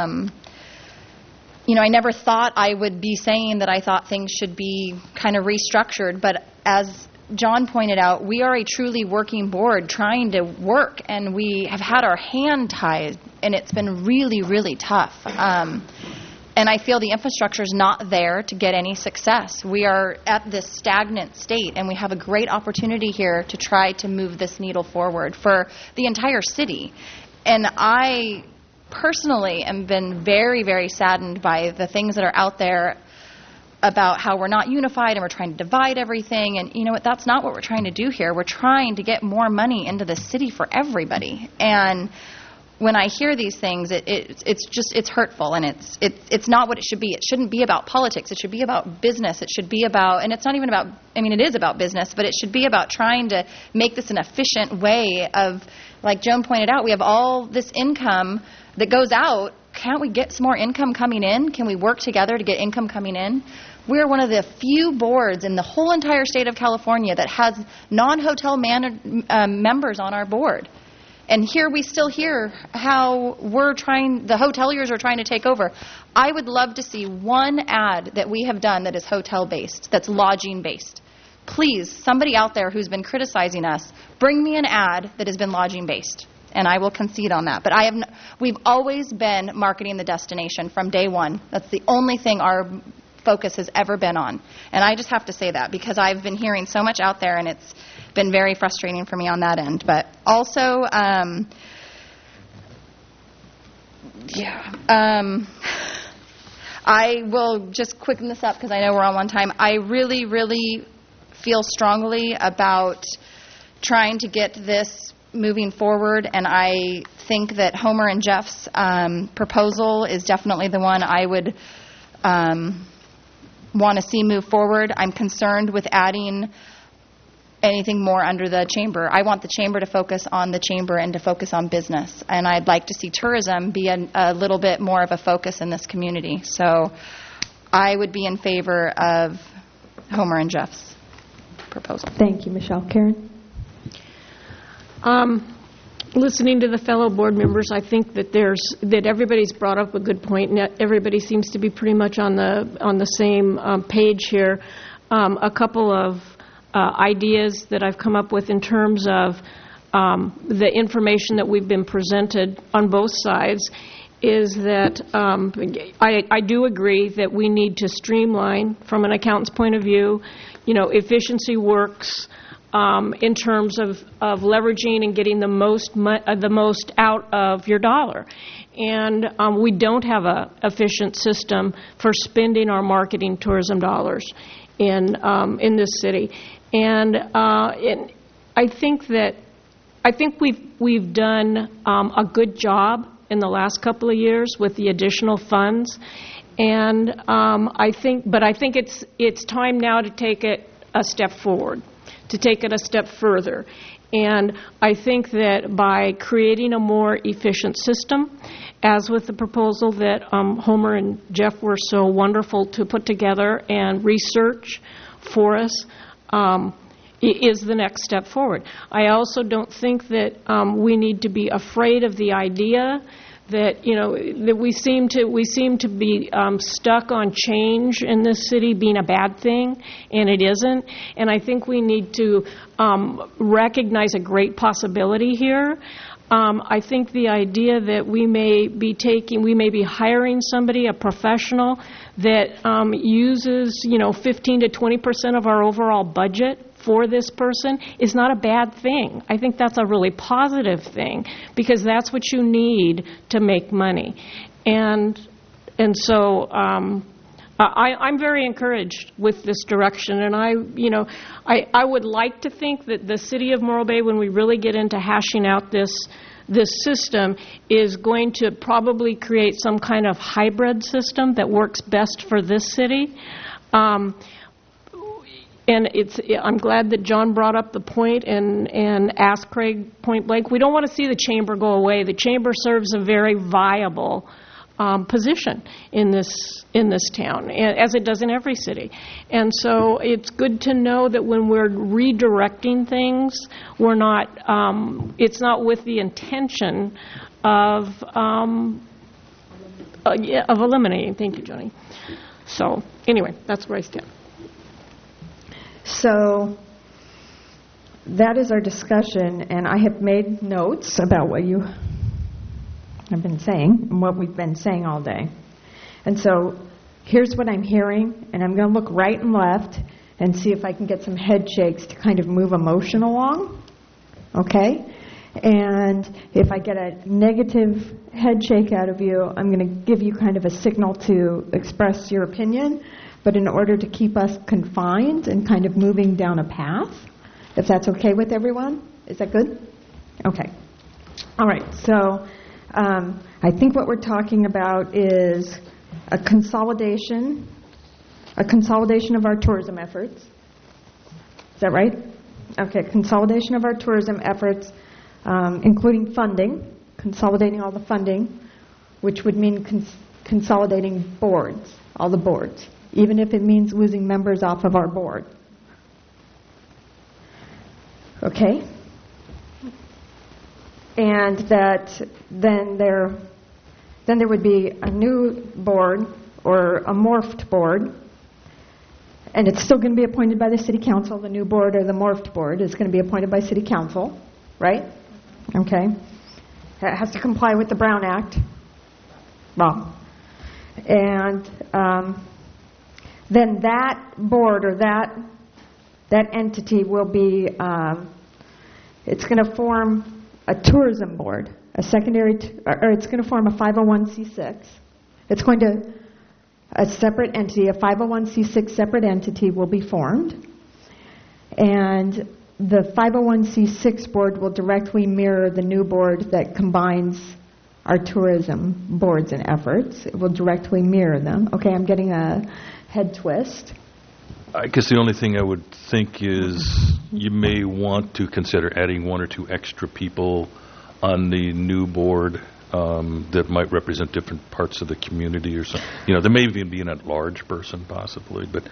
I never thought I would be saying that I thought things should be kind of restructured. But as John pointed out, we are a truly working board trying to work, and we have had our hand tied, and it's been really, really tough. And I feel the infrastructure is not there to get any success. We are at this stagnant state, and we have a great opportunity here to try to move this needle forward for the entire city. And I personally am been very, very saddened by the things that are out there about how we're not unified and we're trying to divide everything. And you know what? That's not what we're trying to do here. We're trying to get more money into the city for everybody. And when I hear these things, it's hurtful, and it's not what it should be. It shouldn't be about politics. It should be about business. It should be about, and it's not even about, it is about business, but it should be about trying to make this an efficient way of, like Joan pointed out, we have all this income that goes out can't we get some more income coming in? Can we work together to get income coming in? We're one of the few boards in the whole entire state of California that has non-hotel members on our board. And here we still hear how the hoteliers are trying to take over. I would love to see one ad that we have done that is hotel-based, that's lodging-based. Please, somebody out there who's been criticizing us, bring me an ad that has been lodging-based, and I will concede on that. But we've always been marketing the destination from day one. That's the only thing our focus has ever been on. And I just have to say that because I've been hearing so much out there, and it's been very frustrating for me on that end. But also, I will just quicken this up because I know we're on one time. I really, really feel strongly about trying to get this moving forward, and I think that Homer and Jeff's proposal is definitely the one I would want to see move forward. I'm concerned with adding anything more under the chamber. I want the chamber to focus on the chamber and to focus on business, and I'd like to see tourism be a little bit more of a focus in this community. So I would be in favor of Homer and Jeff's proposal. Thank you, Michelle. Karen? Listening to the fellow board members, I think that everybody's brought up a good point, and everybody seems to be pretty much on the same page here. A couple of ideas that I've come up with in terms of the information that we've been presented on both sides is that I do agree that we need to streamline from an accountant's point of view. Efficiency works. In terms of leveraging and getting the most out of your dollar. And we don't have an efficient system for spending our marketing tourism dollars in this city. And I think we've done a good job in the last couple of years with the additional funds. And I think it's time now to take it a step forward, to take it a step further. And I think that by creating a more efficient system, as with the proposal that Homer and Jeff were so wonderful to put together and research for us, is the next step forward. I also don't think that we need to be afraid of the idea that that we seem to be stuck on change in this city being a bad thing, and it isn't. And I think we need to recognize a great possibility here. I think the idea that we may be hiring somebody, a professional, that uses 15 to 20% of our overall budget for this person is not a bad thing. I think that's a really positive thing because that's what you need to make money. And so I'm very encouraged with this direction, and I would like to think that the city of Morro Bay, when we really get into hashing out this system, is going to probably create some kind of hybrid system that works best for this city. And I'm glad that John brought up the point and asked Craig point blank. We don't want to see the chamber go away. The chamber serves a very viable position in this town, as it does in every city. And so it's good to know that when we're redirecting things, we're not. It's not with the intention of eliminating. Thank you, Johnny. So anyway, that's where I stand. So that is our discussion, and I have made notes about what you have been saying and what we've been saying all day. And so here's what I'm hearing, and I'm going to look right and left and see if I can get some head shakes to kind of move a motion along, okay? And if I get a negative head shake out of you, I'm going to give you kind of a signal to express your opinion. But in order to keep us confined and kind of moving down a path, if that's okay with everyone, is that good? Okay. All right. So I think what we're talking about is a consolidation of our tourism efforts. Is that right? Okay. Consolidation of our tourism efforts, including funding, consolidating all the funding which would mean consolidating boards, all the boards, even if it means losing members off of our board. Okay? And that then there would be a new board or a morphed board, and it's still going to be appointed by the City Council. The new board or the morphed board is going to be appointed by City Council, right? Okay. It has to comply with the Brown Act. Well, and then that board or that entity will be, it's going to form a tourism board, a secondary, or it's going to form a 501c6. It's going to, a separate entity, a 501c6 separate entity will be formed. And the 501c6 board will directly mirror the new board that combines our tourism boards and efforts. It will directly mirror them. Okay, I'm getting a head twist. I guess the only thing I would think is you may want to consider adding one or two extra people on the new board that might represent different parts of the community or something. You know, there may even be an at-large person possibly, but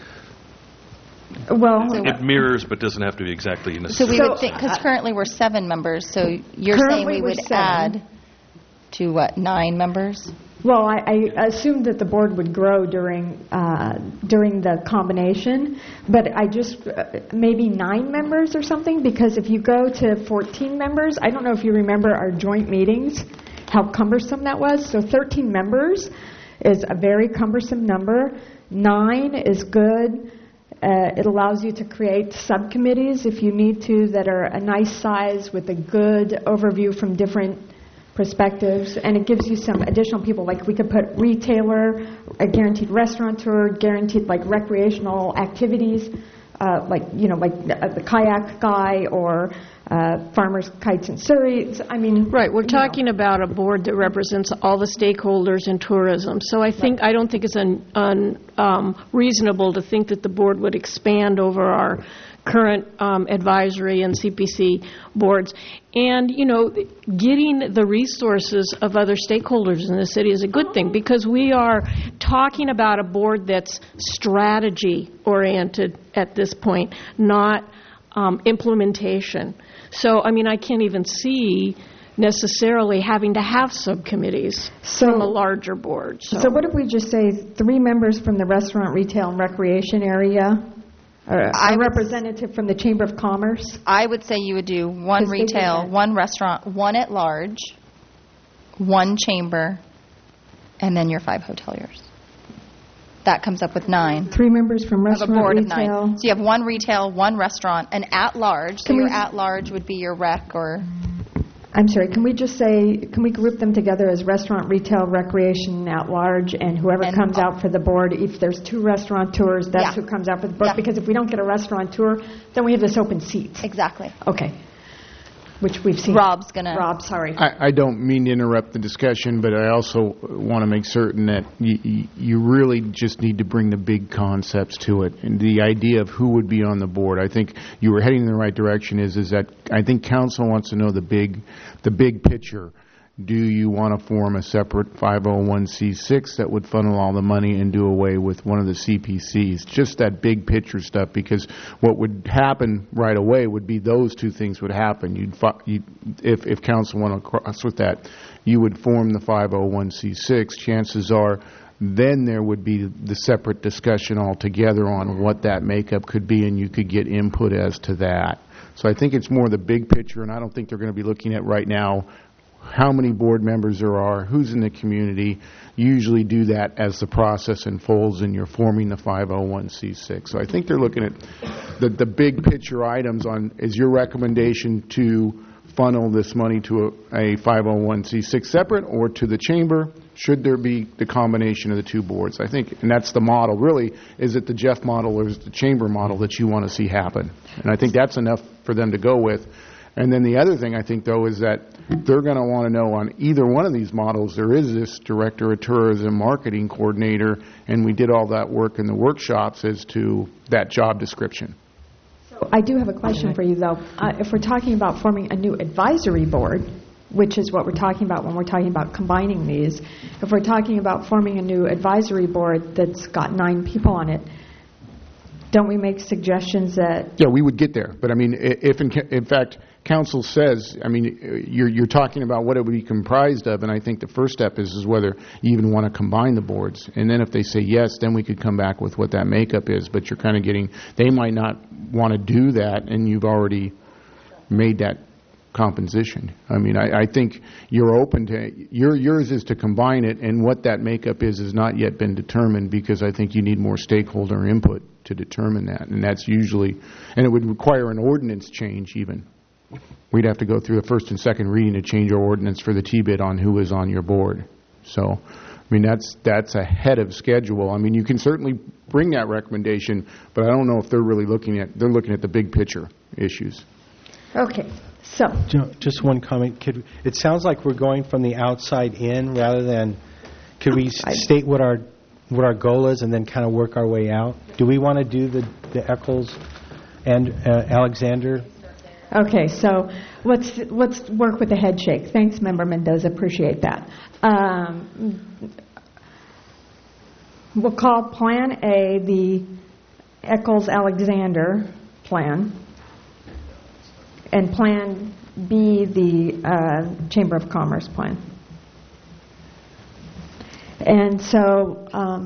well, it mirrors but doesn't have to be exactly in the So we would think, because currently we're 7 members, so you're saying we would add to what, 9 members? Well, I assumed that the board would grow during the combination, but I just, maybe 9 members or something, because if you go to 14 members, I don't know if you remember our joint meetings, how cumbersome that was. So 13 members is a very cumbersome number. 9 is good. It allows you to create subcommittees if you need to that are a nice size with a good overview from different perspectives, and it gives you some additional people. Like we could put retailer, a guaranteed restaurateur, guaranteed like recreational activities, like the kayak guy or farmers kites in Surrey. I mean, right. We're talking about a board that represents all the stakeholders in tourism. So I don't think it's reasonable to think that the board would expand over our current advisory and CPC boards. And, getting the resources of other stakeholders in the city is a good thing, because we are talking about a board that's strategy-oriented at this point, not implementation. So, I can't even see necessarily having to have subcommittees from a larger board. So what if we just say 3 members from the restaurant, retail, and recreation area? A representative from the Chamber of Commerce? I would say you would do 1 retail, 1 restaurant, 1 at large, 1 chamber, and then your 5 hoteliers. That comes up with 9. 3 members from restaurant, of a board retail. Of 9. So you have 1 retail, 1 restaurant, and at large. So your at large would be your rec or... I'm sorry, can we just say, can we group them together as restaurant, retail, recreation, at large, and whoever comes out for the board, if there's 2 restaurateurs, that's who comes out for the board? Because if we don't get a restaurateur, then we have this open seat. Exactly. Okay. Which we've seen. Rob, sorry. I don't mean to interrupt the discussion, but I also want to make certain that you really just need to bring the big concepts to it. And the idea of who would be on the board, I think you were heading in the right direction, is that I think council wants to know the big picture. Do you want to form a separate 501c6 that would funnel all the money and do away with one of the CPCs? Just that big picture stuff, because what would happen right away would be those 2 things would happen. If council went across with that, you would form the 501c6. Chances are then there would be the separate discussion altogether on what that makeup could be, and you could get input as to that. So I think it's more the big picture, and I don't think they're going to be looking at right now how many board members there are, who's in the community. You usually do that as the process unfolds and you're forming the 501c6. So I think they're looking at the big picture items on, is your recommendation to funnel this money to a 501c6 separate or to the chamber? Should there be the combination of the 2 boards? I think, and that's the model. Really, is it the Jeff model or is it the chamber model that you want to see happen? And I think that's enough for them to go with. And then the other thing I think, though, is that they're going to want to know on either one of these models, there is this director of tourism marketing coordinator, and we did all that work in the workshops as to that job description. So I do have a question for you, though. If we're talking about forming a new advisory board, which is what we're talking about when we're talking about combining these. If we're talking about forming a new advisory board that's got 9 people on it, don't we make suggestions that... Yeah, we would get there. But, I mean, if in fact council says, I mean, you're talking about what it would be comprised of, and I think the first step is whether you even want to combine the boards. And then if they say yes, then we could come back with what that makeup is. But you're kind of getting, they might not want to do that, and you've already made that composition. I mean, I think you're open to, yours is to combine it, and what that makeup is has not yet been determined, because I think you need more stakeholder input to determine that. And that's usually, and it would require an ordinance change even. We'd have to go through the first and second reading to change our ordinance for the T-bid on who is on your board. So, I mean, that's ahead of schedule. I mean, you can certainly bring that recommendation, but I don't know if they're really looking at the big picture issues. Okay, so... Just one comment. It sounds like we're going from the outside in rather than, could we state what our goal is and then kind of work our way out? Do we want to do the Eccles and Alexander? Okay, so let's work with the head shake. Thanks, Member Mendoza. Appreciate that. We'll call Plan A the Eccles-Alexander plan, and Plan B the Chamber of Commerce plan. And so...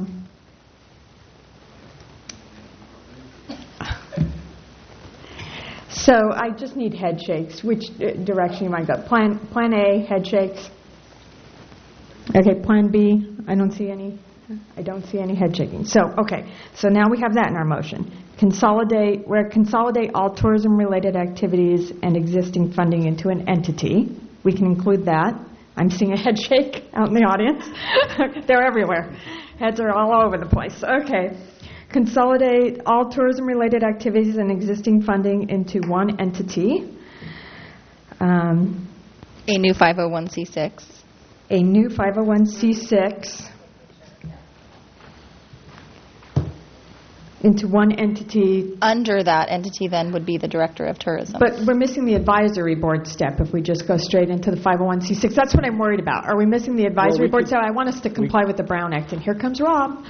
So I just need head shakes. Which direction you might go? Plan A, head shakes. Okay, Plan B, I don't see any head shaking. So, okay, so now we have that in our motion. Consolidate all tourism-related activities and existing funding into an entity. We can include that. I'm seeing a head shake out in the audience. They're everywhere. Heads are all over the place. Okay. Consolidate all tourism-related activities and existing funding into one entity. A new 501c6. A new 501c6 into one entity. Under that entity, then, would be the Director of Tourism. But we're missing the advisory board step if we just go straight into the 501c6. That's what I'm worried about. Are we missing the advisory board step? I want us to comply with the Brown Act, and here comes Rob.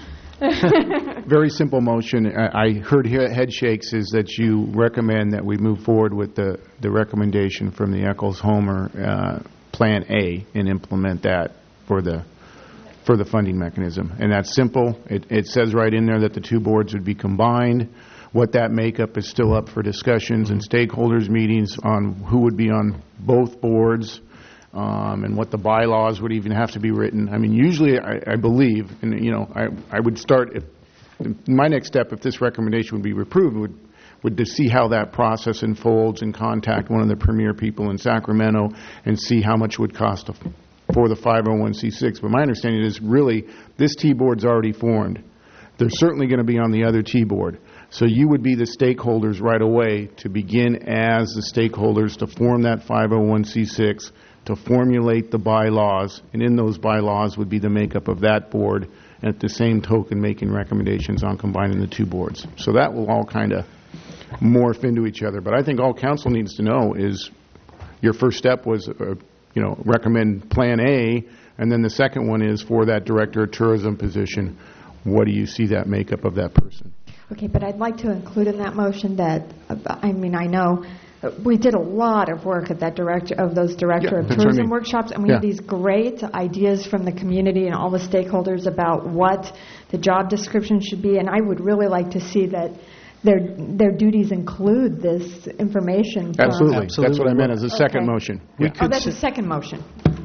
Very simple motion. I heard head shakes is that you recommend that we move forward with the recommendation from the Eccles-Homer Plan A and implement that for the funding mechanism. And that's simple. It says right in there that the two boards would be combined. What that makeup is still up for discussions and stakeholders meetings on who would be on both boards. And what the bylaws would even have to be written. I mean, usually I believe, and I would start, my next step, if this recommendation would be approved, would to see how that process unfolds and contact one of the premier people in Sacramento and see how much it would cost for the 501c6. But my understanding is really this T-board's already formed. They're certainly going to be on the other T-board. So you would be the stakeholders right away to begin as the stakeholders to form that 501c6, to formulate the bylaws, and in those bylaws would be the makeup of that board, and at the same token making recommendations on combining the two boards. So that will all kind of morph into each other. But I think all council needs to know is your first step was, recommend Plan A, and then the second one is for that Director of Tourism position, what do you see that makeup of that person? Okay, but I'd like to include in that motion that, I know we did a lot of work at that those Director of Tourism workshops, and we had these great ideas from the community and all the stakeholders about what the job description should be, and I would really like to see that their duties include this information. Absolutely. That's what I meant as a second motion. That's a second motion.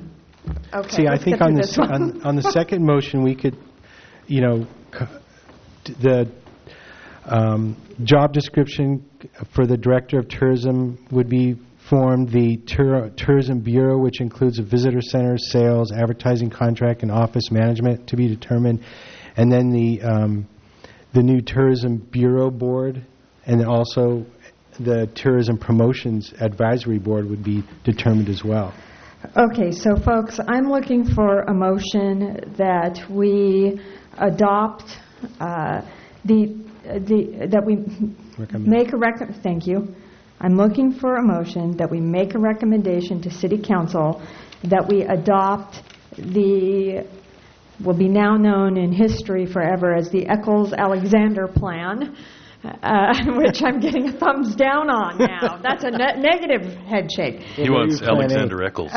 Okay. See, I think on the second motion we could, the job description for the Director of Tourism would be formed, the Tourism Bureau, which includes a visitor center, sales, advertising contract, and office management to be determined, and then the new Tourism Bureau Board, and then also the Tourism Promotions Advisory Board would be determined as well. Okay, so folks, I'm looking for a motion that we adopt that we make a thank you, I'm looking for a motion that we make a recommendation to City Council that we adopt will be now known in history forever as the Eccles-Alexander Plan, which I'm getting a thumbs down on now. That's a negative head shake. He wants Alexander Eccles.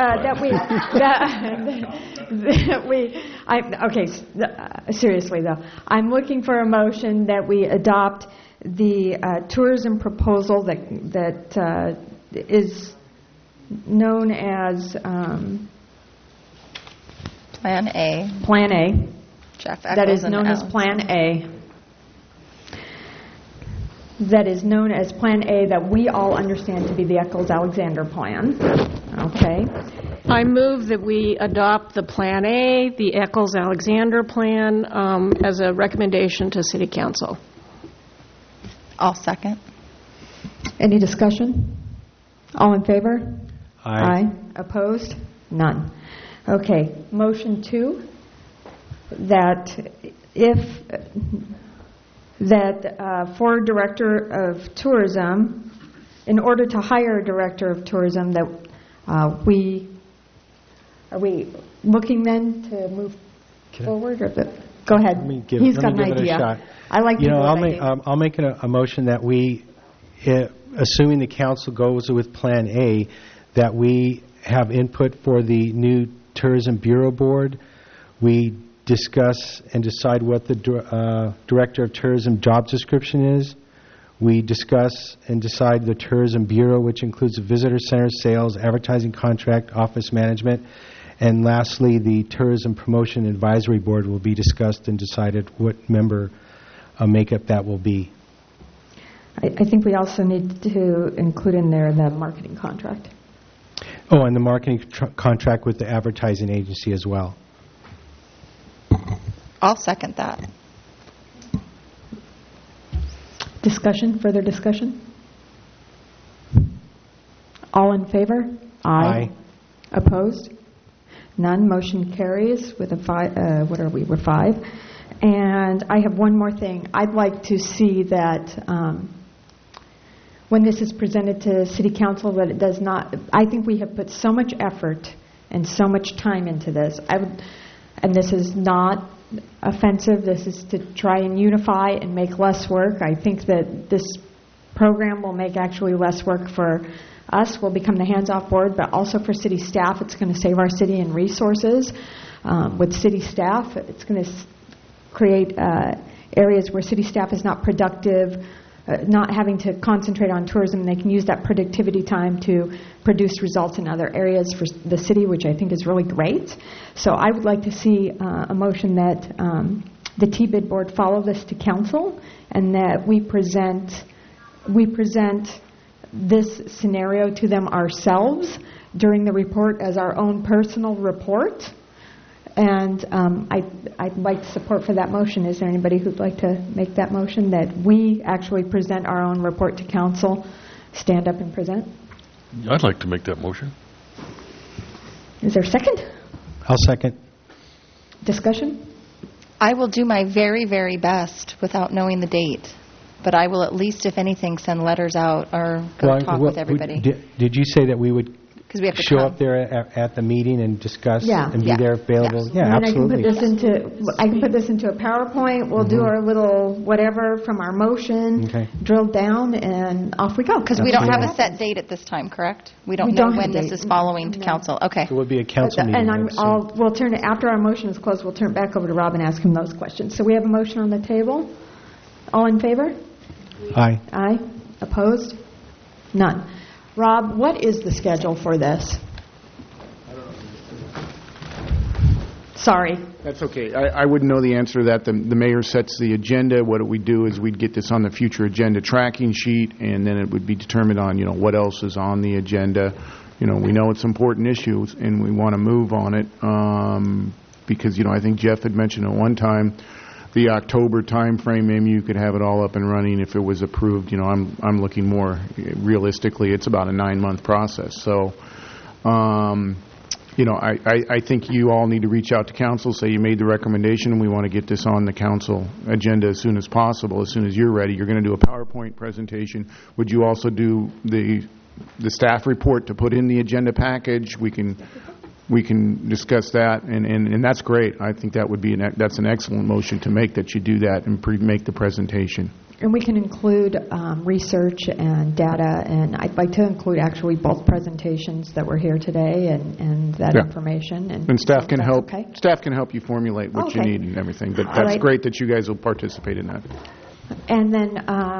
Seriously though, I'm looking for a motion that we adopt the tourism proposal that is known as Plan A. Plan A. Jeff Eccles that is known as Plan A. That is known as Plan A that we all understand to be the Eccles-Alexander Plan. Okay. I move that we adopt the Plan A, the Eccles-Alexander Plan, as a recommendation to City Council. I'll second. Any discussion? All in favor? Aye. Opposed? None. Okay. Motion 2, for Director of Tourism, in order to hire a Director of Tourism, that are we looking then to move forward? Go ahead. He's got an idea. I like to I'll make a motion that we, assuming the council goes with Plan A, that we have input for the new Tourism Bureau Board. We discuss and decide what the Director of Tourism job description is. We discuss and decide the Tourism Bureau, which includes the visitor center, sales, advertising contract, office management. And lastly, the Tourism Promotion Advisory Board will be discussed and decided what member makeup that will be. I think we also need to include in there the marketing contract. Oh, and the marketing contract with the advertising agency as well. I'll second that. Further discussion? All in favor? Aye. Opposed? None. Motion carries with a 5. What are we? We're 5. And I have one more thing. I'd like to see that when this is presented to City Council, that it does not. I think we have put so much effort and so much time into this. And this is not offensive. This is to try and unify and make less work. I think that this program will make actually less work for us. We'll become the hands-off board, but also for city staff. It's going to save our city in resources. With city staff, it's going to create areas where city staff is not productive, not having to concentrate on tourism. They can use that productivity time to produce results in other areas for the city, which I think is really great. So I would like to see a motion that the T-Bid board follow this to council, and that we present this scenario to them ourselves during the report as our own personal report. And I'd like support for that motion. Is there anybody who'd like to make that motion, that we actually present our own report to council, stand up and present? I'd like to make that motion. Is there a second? I'll second. Discussion? I will do my very, very best without knowing the date. But I will at least, if anything, send letters out or go talk with everybody. Did you say that we would we have to show up there at the meeting and discuss and be there available? Yes. Yeah, and absolutely. I can put this into a PowerPoint. We'll do our little whatever from our motion, drill down, and off we go. Because we don't have a set date at this time, correct? We don't know when this is following to council. Okay. So it would be a council meeting. And we'll turn it, after our motion is closed, we'll turn it back over to Rob and ask him those questions. So we have a motion on the table. All in favor? Aye. Aye. Opposed? None. Rob, what is the schedule for this? Sorry. That's okay. I wouldn't know the answer to that. The mayor sets the agenda. What we do is we'd get this on the future agenda tracking sheet, and then it would be determined on, what else is on the agenda. We know it's important issues, and we want to move on it because, I think Jeff had mentioned at one time the October time frame, maybe you could have it all up and running if it was approved. I'm looking more realistically. It's about a 9-month process. So I think you all need to reach out to council, say you made the recommendation, and we want to get this on the council agenda as soon as possible, as soon as you're ready. You're going to do a PowerPoint presentation. Would you also do the staff report to put in the agenda package? We can discuss that, and that's great. I think that would be that's an excellent motion to make, that you do that and make the presentation. And we can include research and data, and I'd like to include actually both presentations that were here today and that information. And staff can help. Okay. Staff can help you formulate what you need and everything. But that's great that you guys will participate in that. And then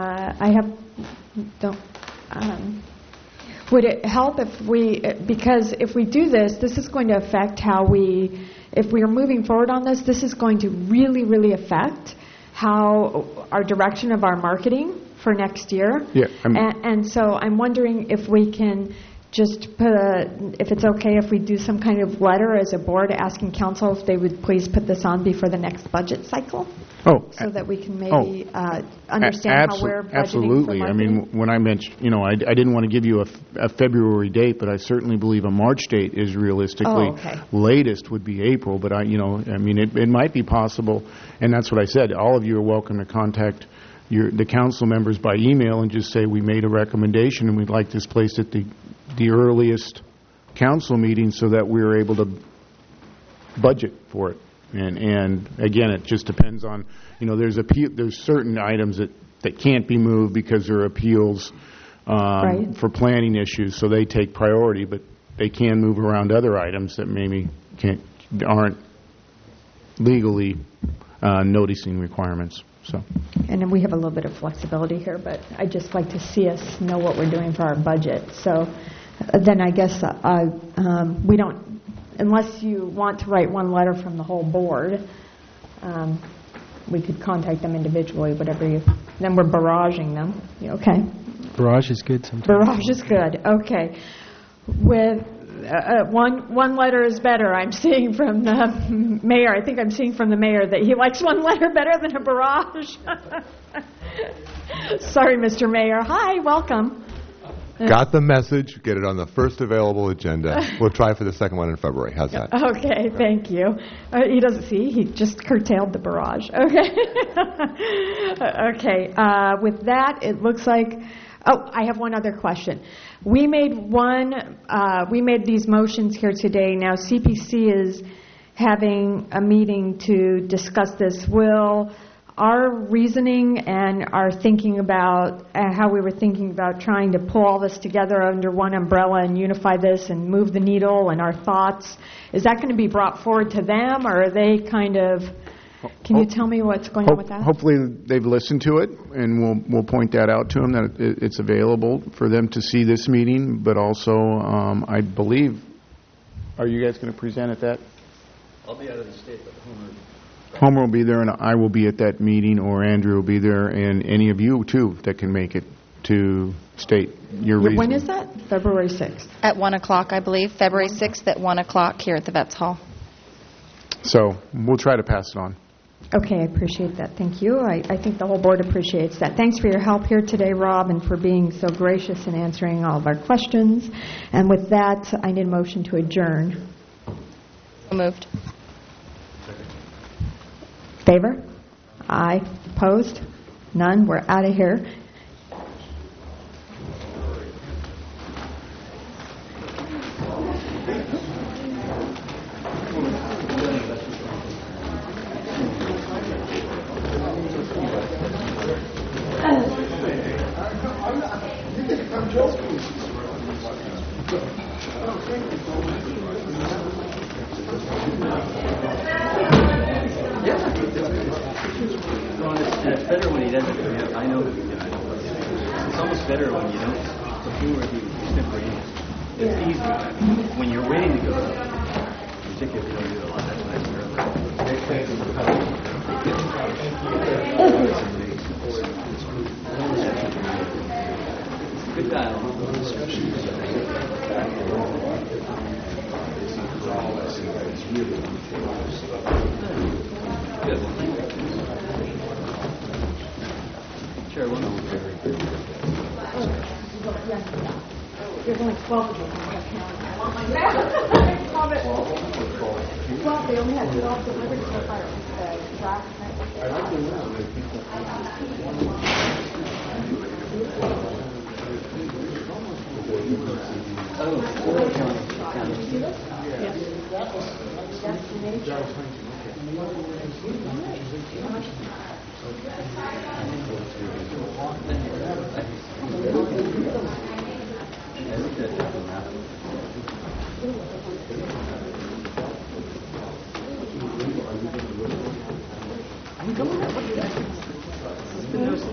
would it help if because if we do this, this is going to affect if we are moving forward on this, this is going to really, really affect how our direction of our marketing for next year. Yeah. And so I'm wondering if we can just if it's okay if we do some kind of letter as a board asking council if they would please put this on before the next budget cycle. So that we can maybe understand how we're budgeting absolutely. for I mean, when I mentioned, I didn't want to give you a February date, but I certainly believe a March date is realistically latest would be April. But it might be possible, and that's what I said. All of you are welcome to contact the council members by email and just say we made a recommendation and we'd like this placed at the earliest council meeting so that we're able to budget for it. And again, it just depends on, there's certain items that can't be moved because they're appeals for planning issues, so they take priority, but they can move around other items that maybe aren't legally noticing requirements. And then we have a little bit of flexibility here, but I'd just like to see us know what we're doing for our budget. So then I guess we don't, unless you want to write one letter from the whole board, we could contact them individually, whatever then we're barraging them. Okay. Barrage is good sometimes. Barrage is good. Okay. With one letter is better. I'm seeing from the mayor. I think I'm seeing from the mayor that he likes one letter better than a barrage. Sorry, Mr. Mayor. Hi, welcome. Got the message. Get it on the first available agenda. We'll try for the second one in February. How's that? Okay, thank you. He doesn't see. He just curtailed the barrage. Okay. Okay. With that, it looks like. Oh, I have one other question. We made these motions here today. Now CPC is having a meeting to discuss this. Will our reasoning and our thinking about how we were thinking about trying to pull all this together under one umbrella and unify this and move the needle and our thoughts, is that going to be brought forward to them, or are they kind of... Can you tell me what's going on with that? Hopefully they've listened to it, and we'll point that out to them, that it's available for them to see this meeting. But also, I believe, are you guys going to present at that? I'll be out of the state, but Homer will be there, and I will be at that meeting, or Andrew will be there, and any of you, too, that can make it to state your reason. When is that? February 6th? At 1 o'clock, I believe. February 6th at 1 o'clock here at the Vets Hall. So we'll try to pass it on. Okay, I appreciate that. Thank you. I think the whole board appreciates that. Thanks for your help here today, Rob, and for being so gracious in answering all of our questions. And with that, I need a motion to adjourn. So moved. Favor? Aye. Opposed? None. We're out of here. It's better when he doesn't. I know. It's almost better when you don't. Before he extemporaneous. It's easy when you're waiting to go. Particularly when you do a lot. That's nice and good dialogue. Chair, one. There's only 12 of them. I want my map. Well, they only had 12 delivered so far.